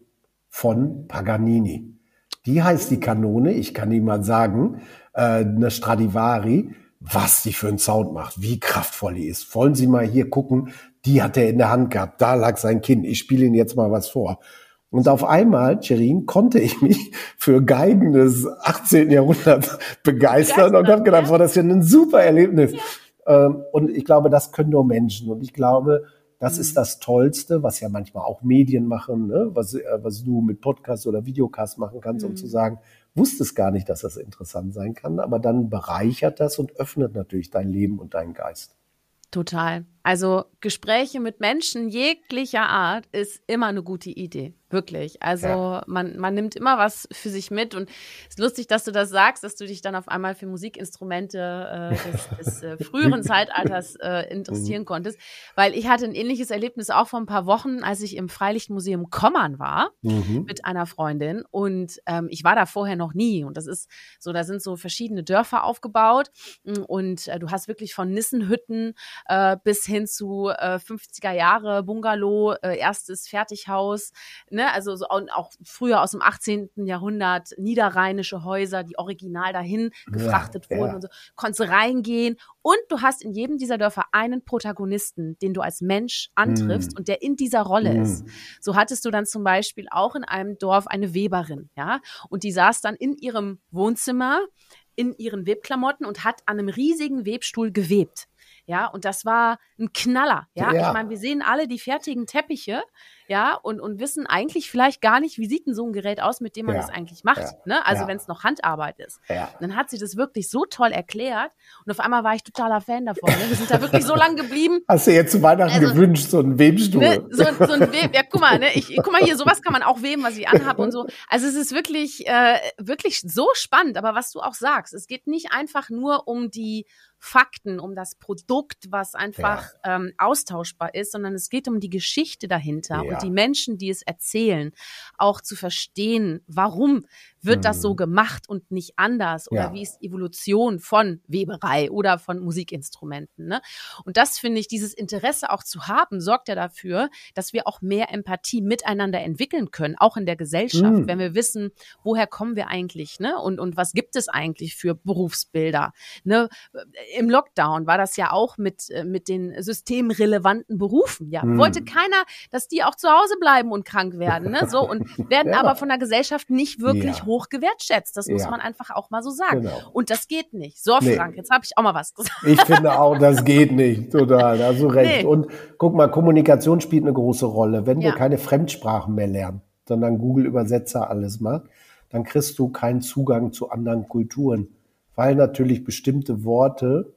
von Paganini. Die heißt die Kanone, ich kann Ihnen mal sagen, eine Stradivari, was die für einen Sound macht, wie kraftvoll die ist. Wollen Sie mal hier gucken, die hat er in der Hand gehabt, da lag sein Kinn, ich spiele Ihnen jetzt mal was vor. Und auf einmal, Shirin, konnte ich mich für Geigen des 18. Jahrhunderts begeistern und habe gedacht, das ist ja ein super Erlebnis. Ja. Und ich glaube, das können nur Menschen. Und ich glaube, das ist das Tollste, was ja manchmal auch Medien machen, ne? Was du mit Podcast oder Videocast machen kannst, um zu sagen, wusstest gar nicht, dass das interessant sein kann, aber dann bereichert das und öffnet natürlich dein Leben und deinen Geist. Total. Also Gespräche mit Menschen jeglicher Art ist immer eine gute Idee. Wirklich. Also man nimmt immer was für sich mit und es ist lustig, dass du das sagst, dass du dich dann auf einmal für Musikinstrumente des früheren Zeitalters interessieren konntest, weil ich hatte ein ähnliches Erlebnis auch vor ein paar Wochen, als ich im Freilichtmuseum Kommern war mit einer Freundin und ich war da vorher noch nie und das ist so, da sind so verschiedene Dörfer aufgebaut und du hast wirklich von Nissenhütten bis hin zu 50er Jahre Bungalow, erstes Fertighaus, ne? Also so, auch früher aus dem 18. Jahrhundert, niederrheinische Häuser, die original dahin gefrachtet wurden und so, konntest reingehen und du hast in jedem dieser Dörfer einen Protagonisten, den du als Mensch antriffst und der in dieser Rolle ist. So hattest du dann zum Beispiel auch in einem Dorf eine Weberin, ja, und die saß dann in ihrem Wohnzimmer in ihren Webklamotten und hat an einem riesigen Webstuhl gewebt. Ja, und das war ein Knaller. Ja, ich meine, wir sehen alle die fertigen Teppiche, ja, und wissen eigentlich vielleicht gar nicht, wie sieht denn so ein Gerät aus, mit dem man das eigentlich macht, ne? Also wenn es noch Handarbeit ist. Ja. Dann hat sie das wirklich so toll erklärt und auf einmal war ich totaler Fan davon. Ne? Wir sind da wirklich so lang geblieben. Hast du jetzt zu Weihnachten gewünscht, so einen Webstuhl? Ne, so ein Web, ja, guck mal, ne, guck mal hier, sowas kann man auch weben, was ich anhabe und so. Also es ist wirklich, wirklich so spannend, aber was du auch sagst, es geht nicht einfach nur um die Fakten, um das Produkt, was einfach austauschbar ist, sondern es geht um die Geschichte dahinter und die Menschen, die es erzählen, auch zu verstehen, warum wird das so gemacht und nicht anders oder wie ist Evolution von Weberei oder von Musikinstrumenten, ne? Und das finde ich, dieses Interesse auch zu haben, sorgt ja dafür, dass wir auch mehr Empathie miteinander entwickeln können, auch in der Gesellschaft, wenn wir wissen, woher kommen wir eigentlich, ne? Und was gibt es eigentlich für Berufsbilder, ne? Im Lockdown war das ja auch mit den systemrelevanten Berufen, ja. Wollte keiner, dass die auch zu Hause bleiben und krank werden, ne? So, und werden aber von der Gesellschaft nicht wirklich hoch gewertschätzt. Das muss man einfach auch mal so sagen. Genau. Und das geht nicht. So, Frank, jetzt habe ich auch mal was gesagt. Ich finde auch, das geht nicht. Total, da hast du recht. Nee. Und guck mal, Kommunikation spielt eine große Rolle. Wenn wir keine Fremdsprachen mehr lernen, sondern Google-Übersetzer alles macht, dann kriegst du keinen Zugang zu anderen Kulturen. Weil natürlich bestimmte Worte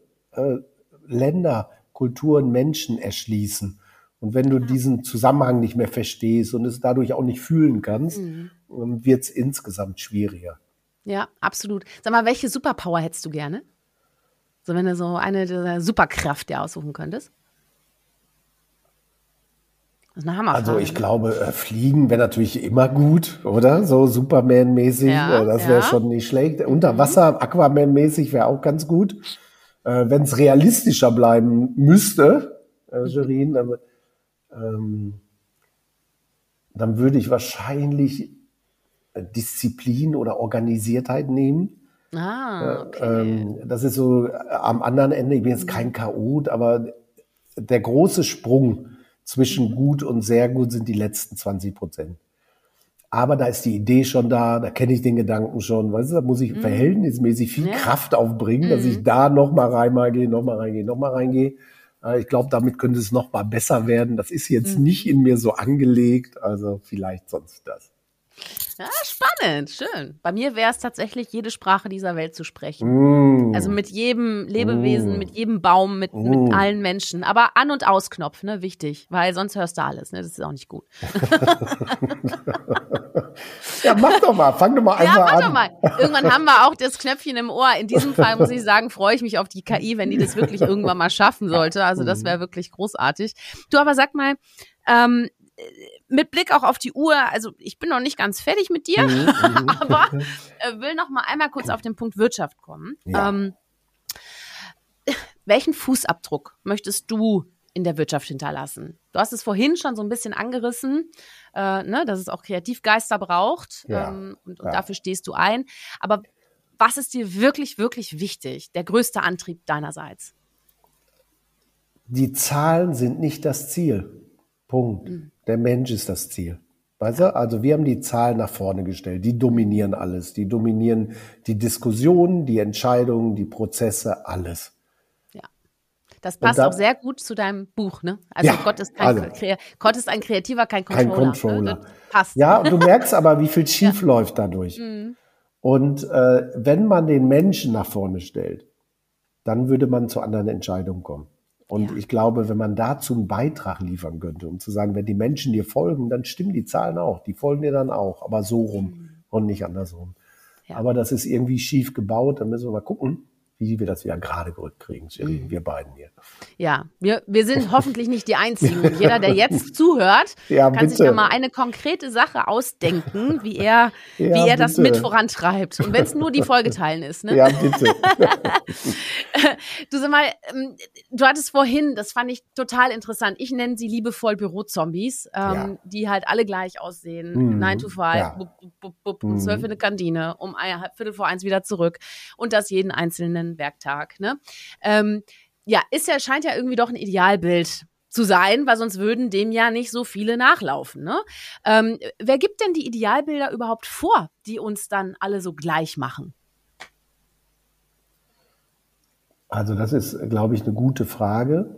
Länder, Kulturen, Menschen erschließen. Und wenn du diesen Zusammenhang nicht mehr verstehst und es dadurch auch nicht fühlen kannst, wird es insgesamt schwieriger. Ja, absolut. Sag mal, welche Superpower hättest du gerne? So, wenn du so eine Superkraft dir aussuchen könntest? Das ist eine Hammerfrage. Also ich glaube, Fliegen wäre natürlich immer gut, oder? So Superman-mäßig, das wäre schon nicht schlecht. Unter Wasser, Aquaman-mäßig wäre auch ganz gut. Wenn es realistischer bleiben müsste, Shirin, dann würde ich wahrscheinlich Disziplin oder Organisiertheit nehmen. Okay. Das ist so am anderen Ende, ich bin jetzt kein Chaot, aber der große Sprung zwischen gut und sehr gut sind die letzten 20%. Aber da ist die Idee schon da kenne ich den Gedanken schon, weißt du, da muss ich verhältnismäßig viel Kraft aufbringen, dass ich da nochmal reingehe. Ich glaube, damit könnte es nochmal besser werden. Das ist jetzt nicht in mir so angelegt, also vielleicht sonst das. Ja, spannend, schön. Bei mir wäre es tatsächlich, jede Sprache dieser Welt zu sprechen. Also mit jedem Lebewesen, mit jedem Baum, mit allen Menschen. Aber An- und Ausknopf, ne, wichtig, weil sonst hörst du alles, ne, das ist auch nicht gut. Ja, mach doch mal, fang doch mal einfach an. Doch mal. Irgendwann haben wir auch das Knöpfchen im Ohr. In diesem Fall muss ich sagen, freue ich mich auf die KI, wenn die das wirklich irgendwann mal schaffen sollte. Also das wäre wirklich großartig. Du, aber sag mal, mit Blick auch auf die Uhr, also ich bin noch nicht ganz fertig mit dir, aber will noch mal einmal kurz auf den Punkt Wirtschaft kommen. Ja. Welchen Fußabdruck möchtest du in der Wirtschaft hinterlassen? Du hast es vorhin schon so ein bisschen angerissen, dass es auch Kreativgeister braucht und dafür stehst du ein. Aber was ist dir wirklich, wirklich wichtig? Der größte Antrieb deinerseits? Die Zahlen sind nicht das Ziel. Punkt. Der Mensch ist das Ziel. Weißt du? Also wir haben die Zahlen nach vorne gestellt. Die dominieren alles. Die dominieren die Diskussionen, die Entscheidungen, die Prozesse, alles. Ja. Das passt auch sehr gut zu deinem Buch, ne? Also Gott ist Gott ist ein Kreativer, kein Controller. Kein Controller. Ne? Das passt. Ja, und du merkst aber, wie viel schief läuft dadurch. Und wenn man den Menschen nach vorne stellt, dann würde man zu anderen Entscheidungen kommen. Und ich glaube, wenn man dazu einen Beitrag liefern könnte, um zu sagen, wenn die Menschen dir folgen, dann stimmen die Zahlen auch. Die folgen dir dann auch, aber so rum und nicht andersrum. Ja. Aber das ist irgendwie schief gebaut. Dann müssen wir mal gucken, wie wir das wieder gerade gerückt kriegen, Shirin, wir beiden hier. Ja, wir sind hoffentlich nicht die Einzigen. Und jeder, der jetzt zuhört, kann sich da mal eine konkrete Sache ausdenken, wie er das mit vorantreibt. Und wenn es nur die Folgeteilen ist. Ne? Ja, bitte. Du sag mal, du hattest vorhin, das fand ich total interessant, ich nenne sie liebevoll Bürozombies, die halt alle gleich aussehen. 9 to 5, um 12 in eine Kantine, um 1:15 wieder zurück. Und das jeden einzelnen Werktag. Ne? Scheint ja irgendwie doch ein Idealbild zu sein, weil sonst würden dem ja nicht so viele nachlaufen. Ne? Wer gibt denn die Idealbilder überhaupt vor, die uns dann alle so gleich machen? Also das ist, glaube ich, eine gute Frage.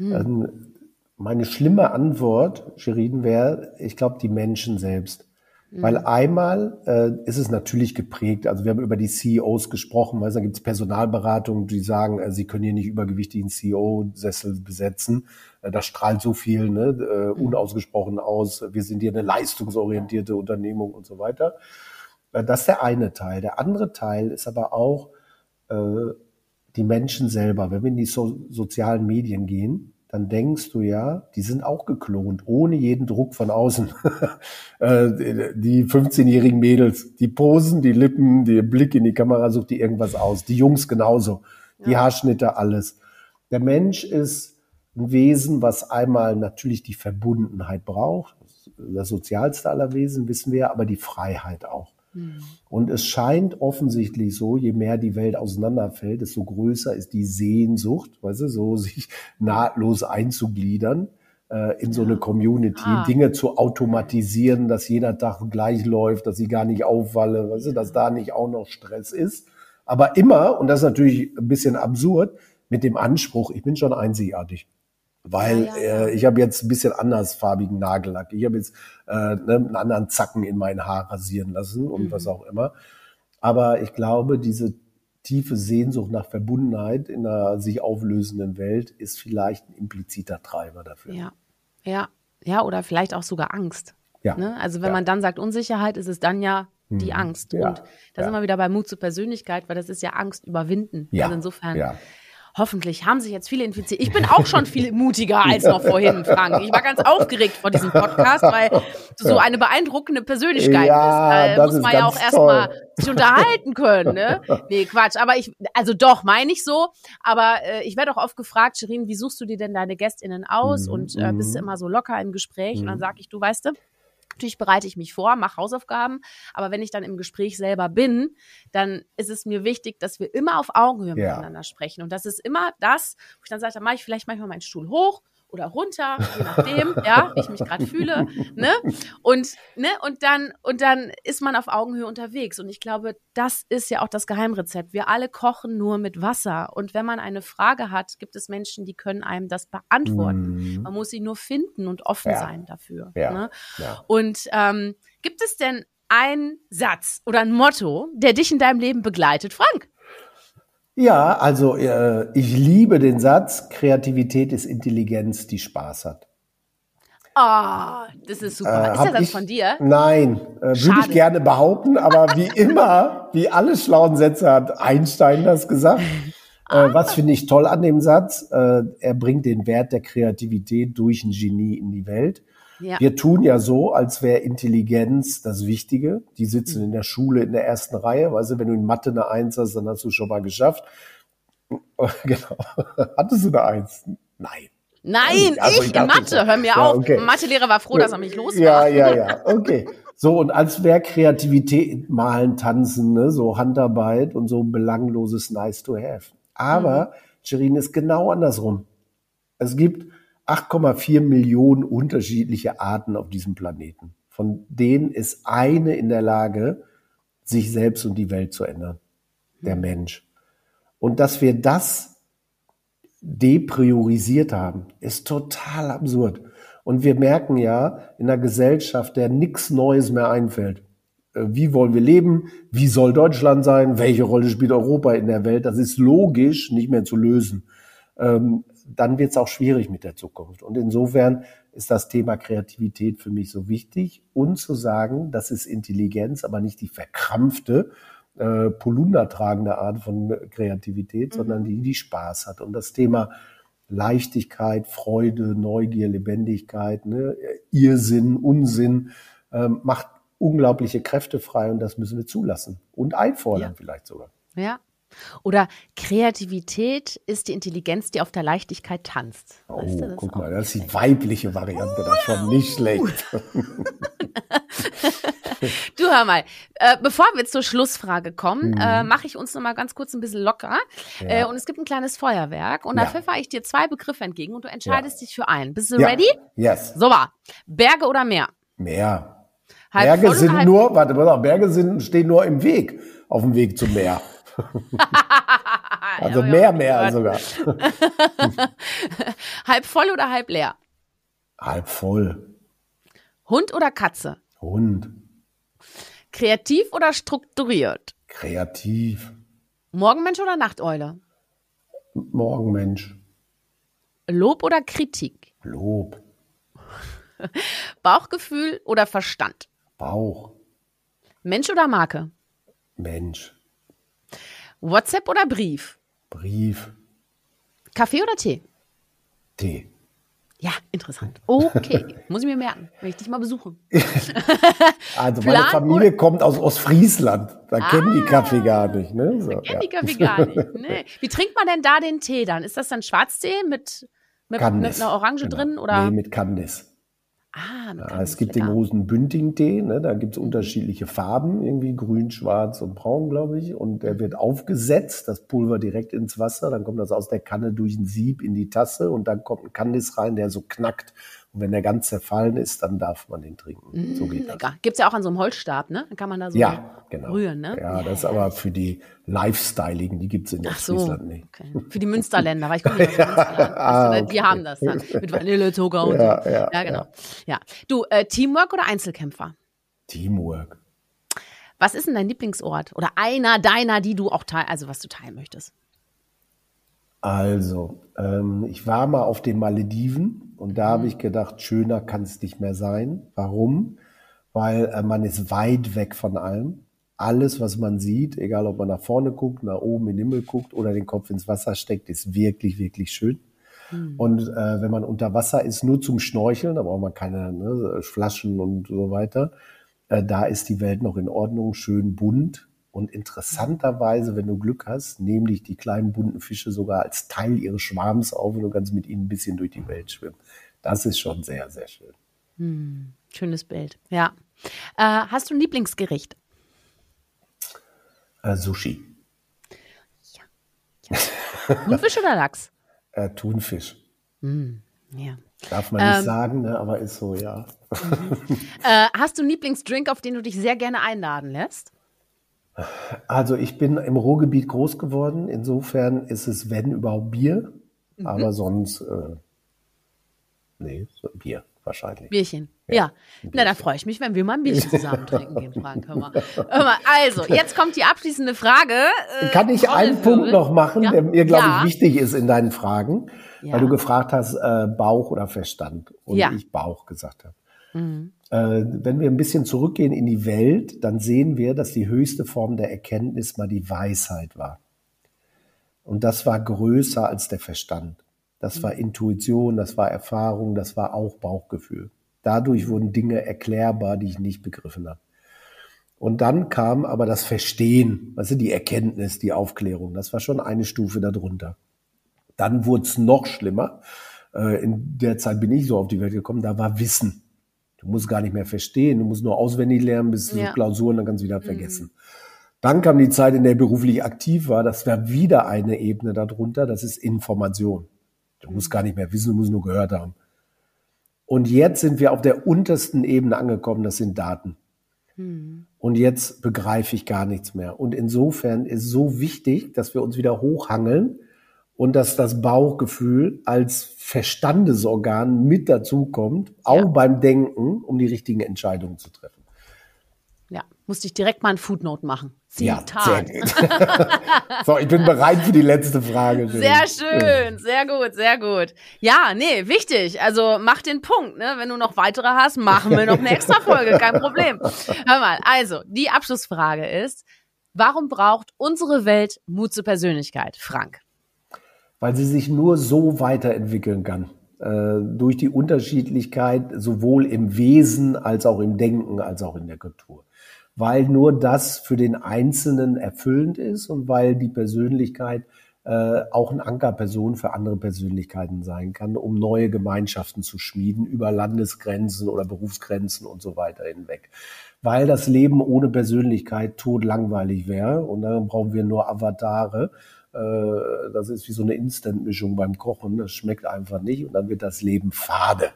Meine schlimme Antwort, Shirin, wäre, ich glaube, die Menschen selbst. Weil einmal ist es natürlich geprägt, also wir haben über die CEOs gesprochen, da gibt es Personalberatungen, die sagen, sie können hier nicht übergewichtigen CEO-Sessel besetzen. Das strahlt so viel unausgesprochen aus, wir sind hier eine leistungsorientierte Unternehmung und so weiter. Das ist der eine Teil. Der andere Teil ist aber auch die Menschen selber. Wenn wir in die sozialen Medien gehen, dann denkst du die sind auch geklont, ohne jeden Druck von außen. Die 15-jährigen Mädels, die posen, die Lippen, der Blick in die Kamera sucht die irgendwas aus. Die Jungs genauso, die Haarschnitte, alles. Der Mensch ist ein Wesen, was einmal natürlich die Verbundenheit braucht, das sozialste aller Wesen, wissen wir, aber die Freiheit auch. Und es scheint offensichtlich so, je mehr die Welt auseinanderfällt, desto größer ist die Sehnsucht, weißt du, so sich nahtlos einzugliedern in so eine Community, Dinge zu automatisieren, dass jeder Tag gleich läuft, dass sie gar nicht auffalle, weißt du, dass da nicht auch noch Stress ist. Aber immer, und das ist natürlich ein bisschen absurd, mit dem Anspruch, ich bin schon einzigartig. Weil ich habe jetzt ein bisschen andersfarbigen Nagellack. Ich habe jetzt einen anderen Zacken in mein Haar rasieren lassen und was auch immer. Aber ich glaube, diese tiefe Sehnsucht nach Verbundenheit in einer sich auflösenden Welt ist vielleicht ein impliziter Treiber dafür. Ja, oder vielleicht auch sogar Angst. Ja. Ne? Also wenn man dann sagt Unsicherheit, ist es dann ja die Angst. Ja. Und da sind wir wieder bei Mut zur Persönlichkeit, weil das ist ja Angst überwinden. Ja. Also insofern... Ja. Hoffentlich haben sich jetzt viele infiziert. Ich bin auch schon viel mutiger als noch vorhin, Frank. Ich war ganz aufgeregt vor diesem Podcast, weil du so eine beeindruckende Persönlichkeit bist. Da muss man ja auch erstmal sich unterhalten können. Ne? Nee, Quatsch. Aber meine ich so. Aber ich werde auch oft gefragt, Shirin, wie suchst du dir denn deine GästInnen aus? Und bist du immer so locker im Gespräch? Und dann sage ich, du weißt du, Natürlich bereite ich mich vor, mache Hausaufgaben, aber wenn ich dann im Gespräch selber bin, dann ist es mir wichtig, dass wir immer auf Augenhöhe miteinander sprechen. Und das ist immer das, wo ich dann sage, da mache ich vielleicht manchmal meinen Stuhl hoch oder runter, je nachdem, wie ich mich gerade fühle, ne? Und dann ist man auf Augenhöhe unterwegs. Und ich glaube, das ist ja auch das Geheimrezept. Wir alle kochen nur mit Wasser. Und wenn man eine Frage hat, gibt es Menschen, die können einem das beantworten. Man muss sie nur finden und offen sein dafür. Ne? Ja. Und gibt es denn einen Satz oder ein Motto, der dich in deinem Leben begleitet, Frank? Ja, also ich liebe den Satz, Kreativität ist Intelligenz, die Spaß hat. Oh, das ist super. Ist der Satz von dir? Nein, würde ich gerne behaupten, aber wie immer, wie alle schlauen Sätze hat Einstein das gesagt. Was finde ich toll an dem Satz? Er bringt den Wert der Kreativität durch ein Genie in die Welt. Ja. Wir tun ja so, als wäre Intelligenz das Wichtige. Die sitzen in der Schule in der ersten Reihe. Weißt du, wenn du in Mathe eine 1 hast, dann hast du schon mal geschafft. Genau. Hattest du eine 1? Nein. Nein, also ich in Mathe. Hör mir auf. Okay. Mein Mathelehrer war froh, dass er mich los war. Ja. Okay. So, und als wäre Kreativität Malen, Tanzen, ne, so Handarbeit und so belangloses Nice to have. Aber, Shirin, ist genau andersrum. Es gibt 8,4 Millionen unterschiedliche Arten auf diesem Planeten. Von denen ist eine in der Lage, sich selbst und die Welt zu ändern. Der Mensch. Und dass wir das depriorisiert haben, ist total absurd. Und wir merken ja in einer Gesellschaft, der nichts Neues mehr einfällt. Wie wollen wir leben? Wie soll Deutschland sein? Welche Rolle spielt Europa in der Welt? Das ist logisch nicht mehr zu lösen. Dann wird es auch schwierig mit der Zukunft. Und insofern ist das Thema Kreativität für mich so wichtig. Und zu sagen, das ist Intelligenz, aber nicht die verkrampfte, polundertragende Art von Kreativität, sondern die Spaß hat. Und das Thema Leichtigkeit, Freude, Neugier, Lebendigkeit, ne, Irrsinn, Unsinn, macht unglaubliche Kräfte frei. Und das müssen wir zulassen und einfordern vielleicht sogar. Ja. Oder Kreativität ist die Intelligenz, die auf der Leichtigkeit tanzt. Oh, weißt du, guck mal, das ist die weibliche Variante davon, nicht schlecht. Du, hör mal, bevor wir zur Schlussfrage kommen, mache ich uns noch mal ganz kurz ein bisschen locker. Ja. Und es gibt ein kleines Feuerwerk und da pfeffere ich dir 2 Begriffe entgegen und du entscheidest dich für einen. Bist du ready? Yes. So war. Berge oder Meer? Meer. Berge sind nur, Berge stehen nur im Weg, auf dem Weg zum Meer. Also mehr sogar. Halb voll oder halb leer? Halb voll. Hund oder Katze? Hund. Kreativ oder strukturiert? Kreativ. Morgenmensch oder Nachteule? Morgenmensch. Lob oder Kritik? Lob. Bauchgefühl oder Verstand? Bauch. Mensch oder Marke? Mensch. WhatsApp oder Brief? Brief. Kaffee oder Tee? Tee. Ja, interessant. Okay, muss ich mir merken, wenn ich dich mal besuche. Also meine Familie kommt aus Ostfriesland. Da kennen die Kaffee gar nicht. Ne? So, kennen die Kaffee gar nicht. Nee. Wie trinkt man denn da den Tee dann? Ist das dann Schwarztee mit einer Orange drin? Oder? Nee, mit Kandis. Mit es gibt den großen Bünding-Tee, ne? Da gibt es unterschiedliche Farben, irgendwie grün, schwarz und braun, glaube ich. Und der wird aufgesetzt, das Pulver direkt ins Wasser, dann kommt das aus der Kanne durch ein Sieb in die Tasse und dann kommt ein Kandis rein, der so knackt. Und wenn der ganz zerfallen ist, dann darf man den trinken. So geht lecker. Das. Gibt es ja auch an so einem Holzstab, ne? Dann kann man da so rühren, ne? Ja, das ist aber für die Lifestyligen, die gibt es in Ostfriesland nicht. Okay. Für die Münsterländer, weil ich komme nicht aus Münsterland. Okay. Die haben das dann mit Vanillezucker und so. Ja, genau. Ja. Du, Teamwork oder Einzelkämpfer? Teamwork. Was ist denn dein Lieblingsort? Oder einer deiner, die du auch was du teilen möchtest? Also, ich war mal auf den Malediven und da habe ich gedacht, schöner kann es nicht mehr sein. Warum? Weil man ist weit weg von allem. Alles, was man sieht, egal ob man nach vorne guckt, nach oben in den Himmel guckt oder den Kopf ins Wasser steckt, ist wirklich, wirklich schön. Und wenn man unter Wasser ist, nur zum Schnorcheln, da braucht man keine Flaschen und so weiter, da ist die Welt noch in Ordnung, schön bunt. Und interessanterweise, wenn du Glück hast, nehmen dich die kleinen bunten Fische sogar als Teil ihres Schwarms auf und du kannst mit ihnen ein bisschen durch die Welt schwimmen. Das ist schon sehr, sehr schön. Schönes Bild, ja. Hast du ein Lieblingsgericht? Sushi. Ja. Thunfisch oder Lachs? Thunfisch. Ja. Darf man nicht sagen, ne? Aber ist so, ja. Hast du einen Lieblingsdrink, auf den du dich sehr gerne einladen lässt? Also ich bin im Ruhrgebiet groß geworden. Insofern ist es, wenn überhaupt, Bier. Aber sonst, Bier wahrscheinlich. Bierchen. Ja. Na, da freue ich mich, wenn wir mal ein Bierchen zusammen trinken gehen, Frank. Hör mal. Also, jetzt kommt die abschließende Frage. Kann ich einen Punkt noch machen, der mir, glaube ich, wichtig ist in deinen Fragen? Ja. Weil du gefragt hast, Bauch oder Verstand. Und ich Bauch gesagt habe. Wenn wir ein bisschen zurückgehen in die Welt, dann sehen wir, dass die höchste Form der Erkenntnis mal die Weisheit war. Und das war größer als der Verstand. Das war Intuition, das war Erfahrung, das war auch Bauchgefühl. Dadurch wurden Dinge erklärbar, die ich nicht begriffen habe. Und dann kam aber das Verstehen, also die Erkenntnis, die Aufklärung. Das war schon eine Stufe darunter. Dann wurde es noch schlimmer. In der Zeit bin ich so auf die Welt gekommen, da war Wissen. Du musst gar nicht mehr verstehen, du musst nur auswendig lernen, bis zu Klausuren, dann kannst du wieder vergessen. Dann kam die Zeit, in der ich beruflich aktiv war, das war wieder eine Ebene darunter, das ist Information. Du musst gar nicht mehr wissen, du musst nur gehört haben. Und jetzt sind wir auf der untersten Ebene angekommen, das sind Daten. Und jetzt begreife ich gar nichts mehr. Und insofern ist so wichtig, dass wir uns wieder hochhangeln und dass das Bauchgefühl als Verstandesorgan mit dazukommt, auch beim Denken, um die richtigen Entscheidungen zu treffen. Ja, musste ich direkt mal ein Footnote machen. Zitat. Ja, sehr gut. So, ich bin bereit für die letzte Frage. Sehr schön, sehr gut, sehr gut. Ja, nee, wichtig. Also mach den Punkt, ne? Wenn du noch weitere hast, machen wir noch eine extra Folge, kein Problem. Hör mal, also die Abschlussfrage ist, warum braucht unsere Welt Mut zur Persönlichkeit, Frank? Weil sie sich nur so weiterentwickeln kann. Durch die Unterschiedlichkeit sowohl im Wesen als auch im Denken als auch in der Kultur. Weil nur das für den Einzelnen erfüllend ist und weil die Persönlichkeit auch eine Ankerperson für andere Persönlichkeiten sein kann, um neue Gemeinschaften zu schmieden über Landesgrenzen oder Berufsgrenzen und so weiter hinweg. Weil das Leben ohne Persönlichkeit totlangweilig wäre und dann brauchen wir nur Avatare. Das ist wie so eine Instant-Mischung beim Kochen, das schmeckt einfach nicht und dann wird das Leben fade.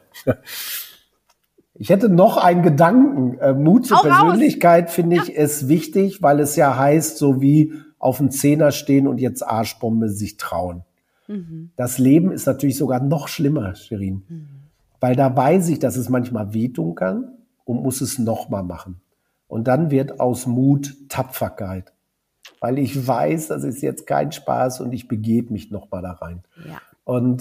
Ich hätte noch einen Gedanken. Mut zur Persönlichkeit, finde ich, ist wichtig, weil es ja heißt, so wie auf dem Zehner stehen und jetzt Arschbombe sich trauen. Das Leben ist natürlich sogar noch schlimmer, Shirin. Weil da weiß ich, dass es manchmal wehtun kann und muss es nochmal machen. Und dann wird aus Mut Tapferkeit. Weil ich weiß, das ist jetzt kein Spaß und ich begebe mich nochmal da rein. Ja. Und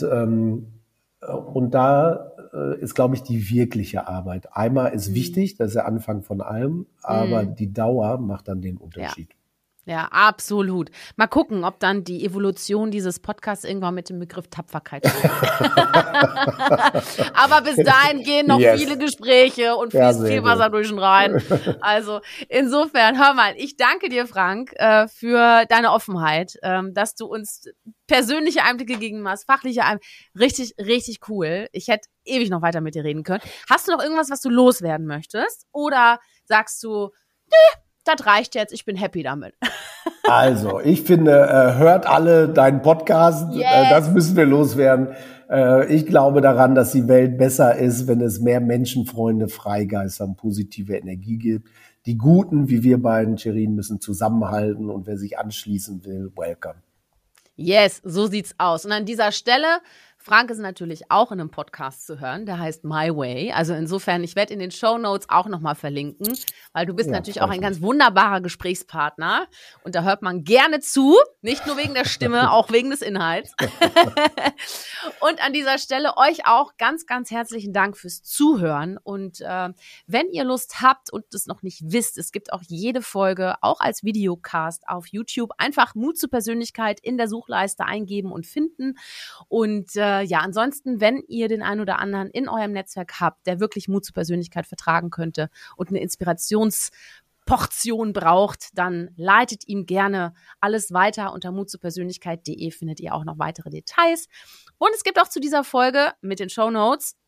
da ist, glaube ich, die wirkliche Arbeit. Einmal ist wichtig, das ist der Anfang von allem, aber die Dauer macht dann den Unterschied. Ja, absolut. Mal gucken, ob dann die Evolution dieses Podcasts irgendwann mit dem Begriff Tapferkeit kommt. Aber bis dahin gehen noch viele Gespräche und fließt viel Wasser durch den Rhein. Also insofern, hör mal, ich danke dir, Frank, für deine Offenheit, dass du uns persönliche Einblicke gegeben hast, fachliche Einblicke. Richtig, richtig cool. Ich hätte ewig noch weiter mit dir reden können. Hast du noch irgendwas, was du loswerden möchtest? Oder sagst du, das reicht jetzt, ich bin happy damit. Also, ich finde, hört alle deinen Podcast, das müssen wir loswerden. Ich glaube daran, dass die Welt besser ist, wenn es mehr Menschenfreunde, Freigeister und positive Energie gibt. Die Guten, wie wir beiden, Shirin, müssen zusammenhalten und wer sich anschließen will, welcome. Yes, so sieht's aus. Und an dieser Stelle, Frank ist natürlich auch in einem Podcast zu hören, der heißt My Way. Also insofern, ich werde in den Shownotes auch nochmal verlinken, weil du bist natürlich auch ein ganz wunderbarer Gesprächspartner und da hört man gerne zu, nicht nur wegen der Stimme, auch wegen des Inhalts. Und an dieser Stelle euch auch ganz, ganz herzlichen Dank fürs Zuhören und wenn ihr Lust habt und es noch nicht wisst, es gibt auch jede Folge, auch als Videocast auf YouTube, einfach Mut zur Persönlichkeit in der Suchleiste eingeben und finden und ansonsten, wenn ihr den einen oder anderen in eurem Netzwerk habt, der wirklich Mut zur Persönlichkeit vertragen könnte und eine Inspirationsportion braucht, dann leitet ihm gerne alles weiter. Unter mutzupersönlichkeit.de findet ihr auch noch weitere Details. Und es gibt auch zu dieser Folge mit den Shownotes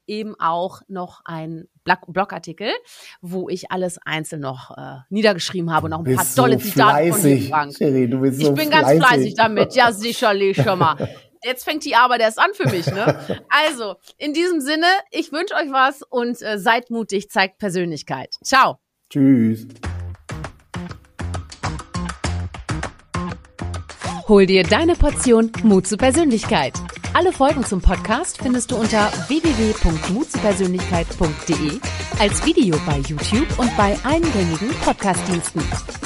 eben auch noch einen Blogartikel, wo ich alles einzeln noch niedergeschrieben habe und noch ein paar tolle Zitate von dir, Frank. Sherry, du bist so ich bin ganz fleißig damit, ja sicherlich schon mal. Jetzt fängt die Arbeit erst an für mich, ne? Also, in diesem Sinne, ich wünsche euch was und seid mutig, zeigt Persönlichkeit. Ciao. Tschüss. Hol dir deine Portion Mut zur Persönlichkeit. Alle Folgen zum Podcast findest du unter www.mutzupersönlichkeit.de, als Video bei YouTube und bei allen gängigen Podcast-Diensten.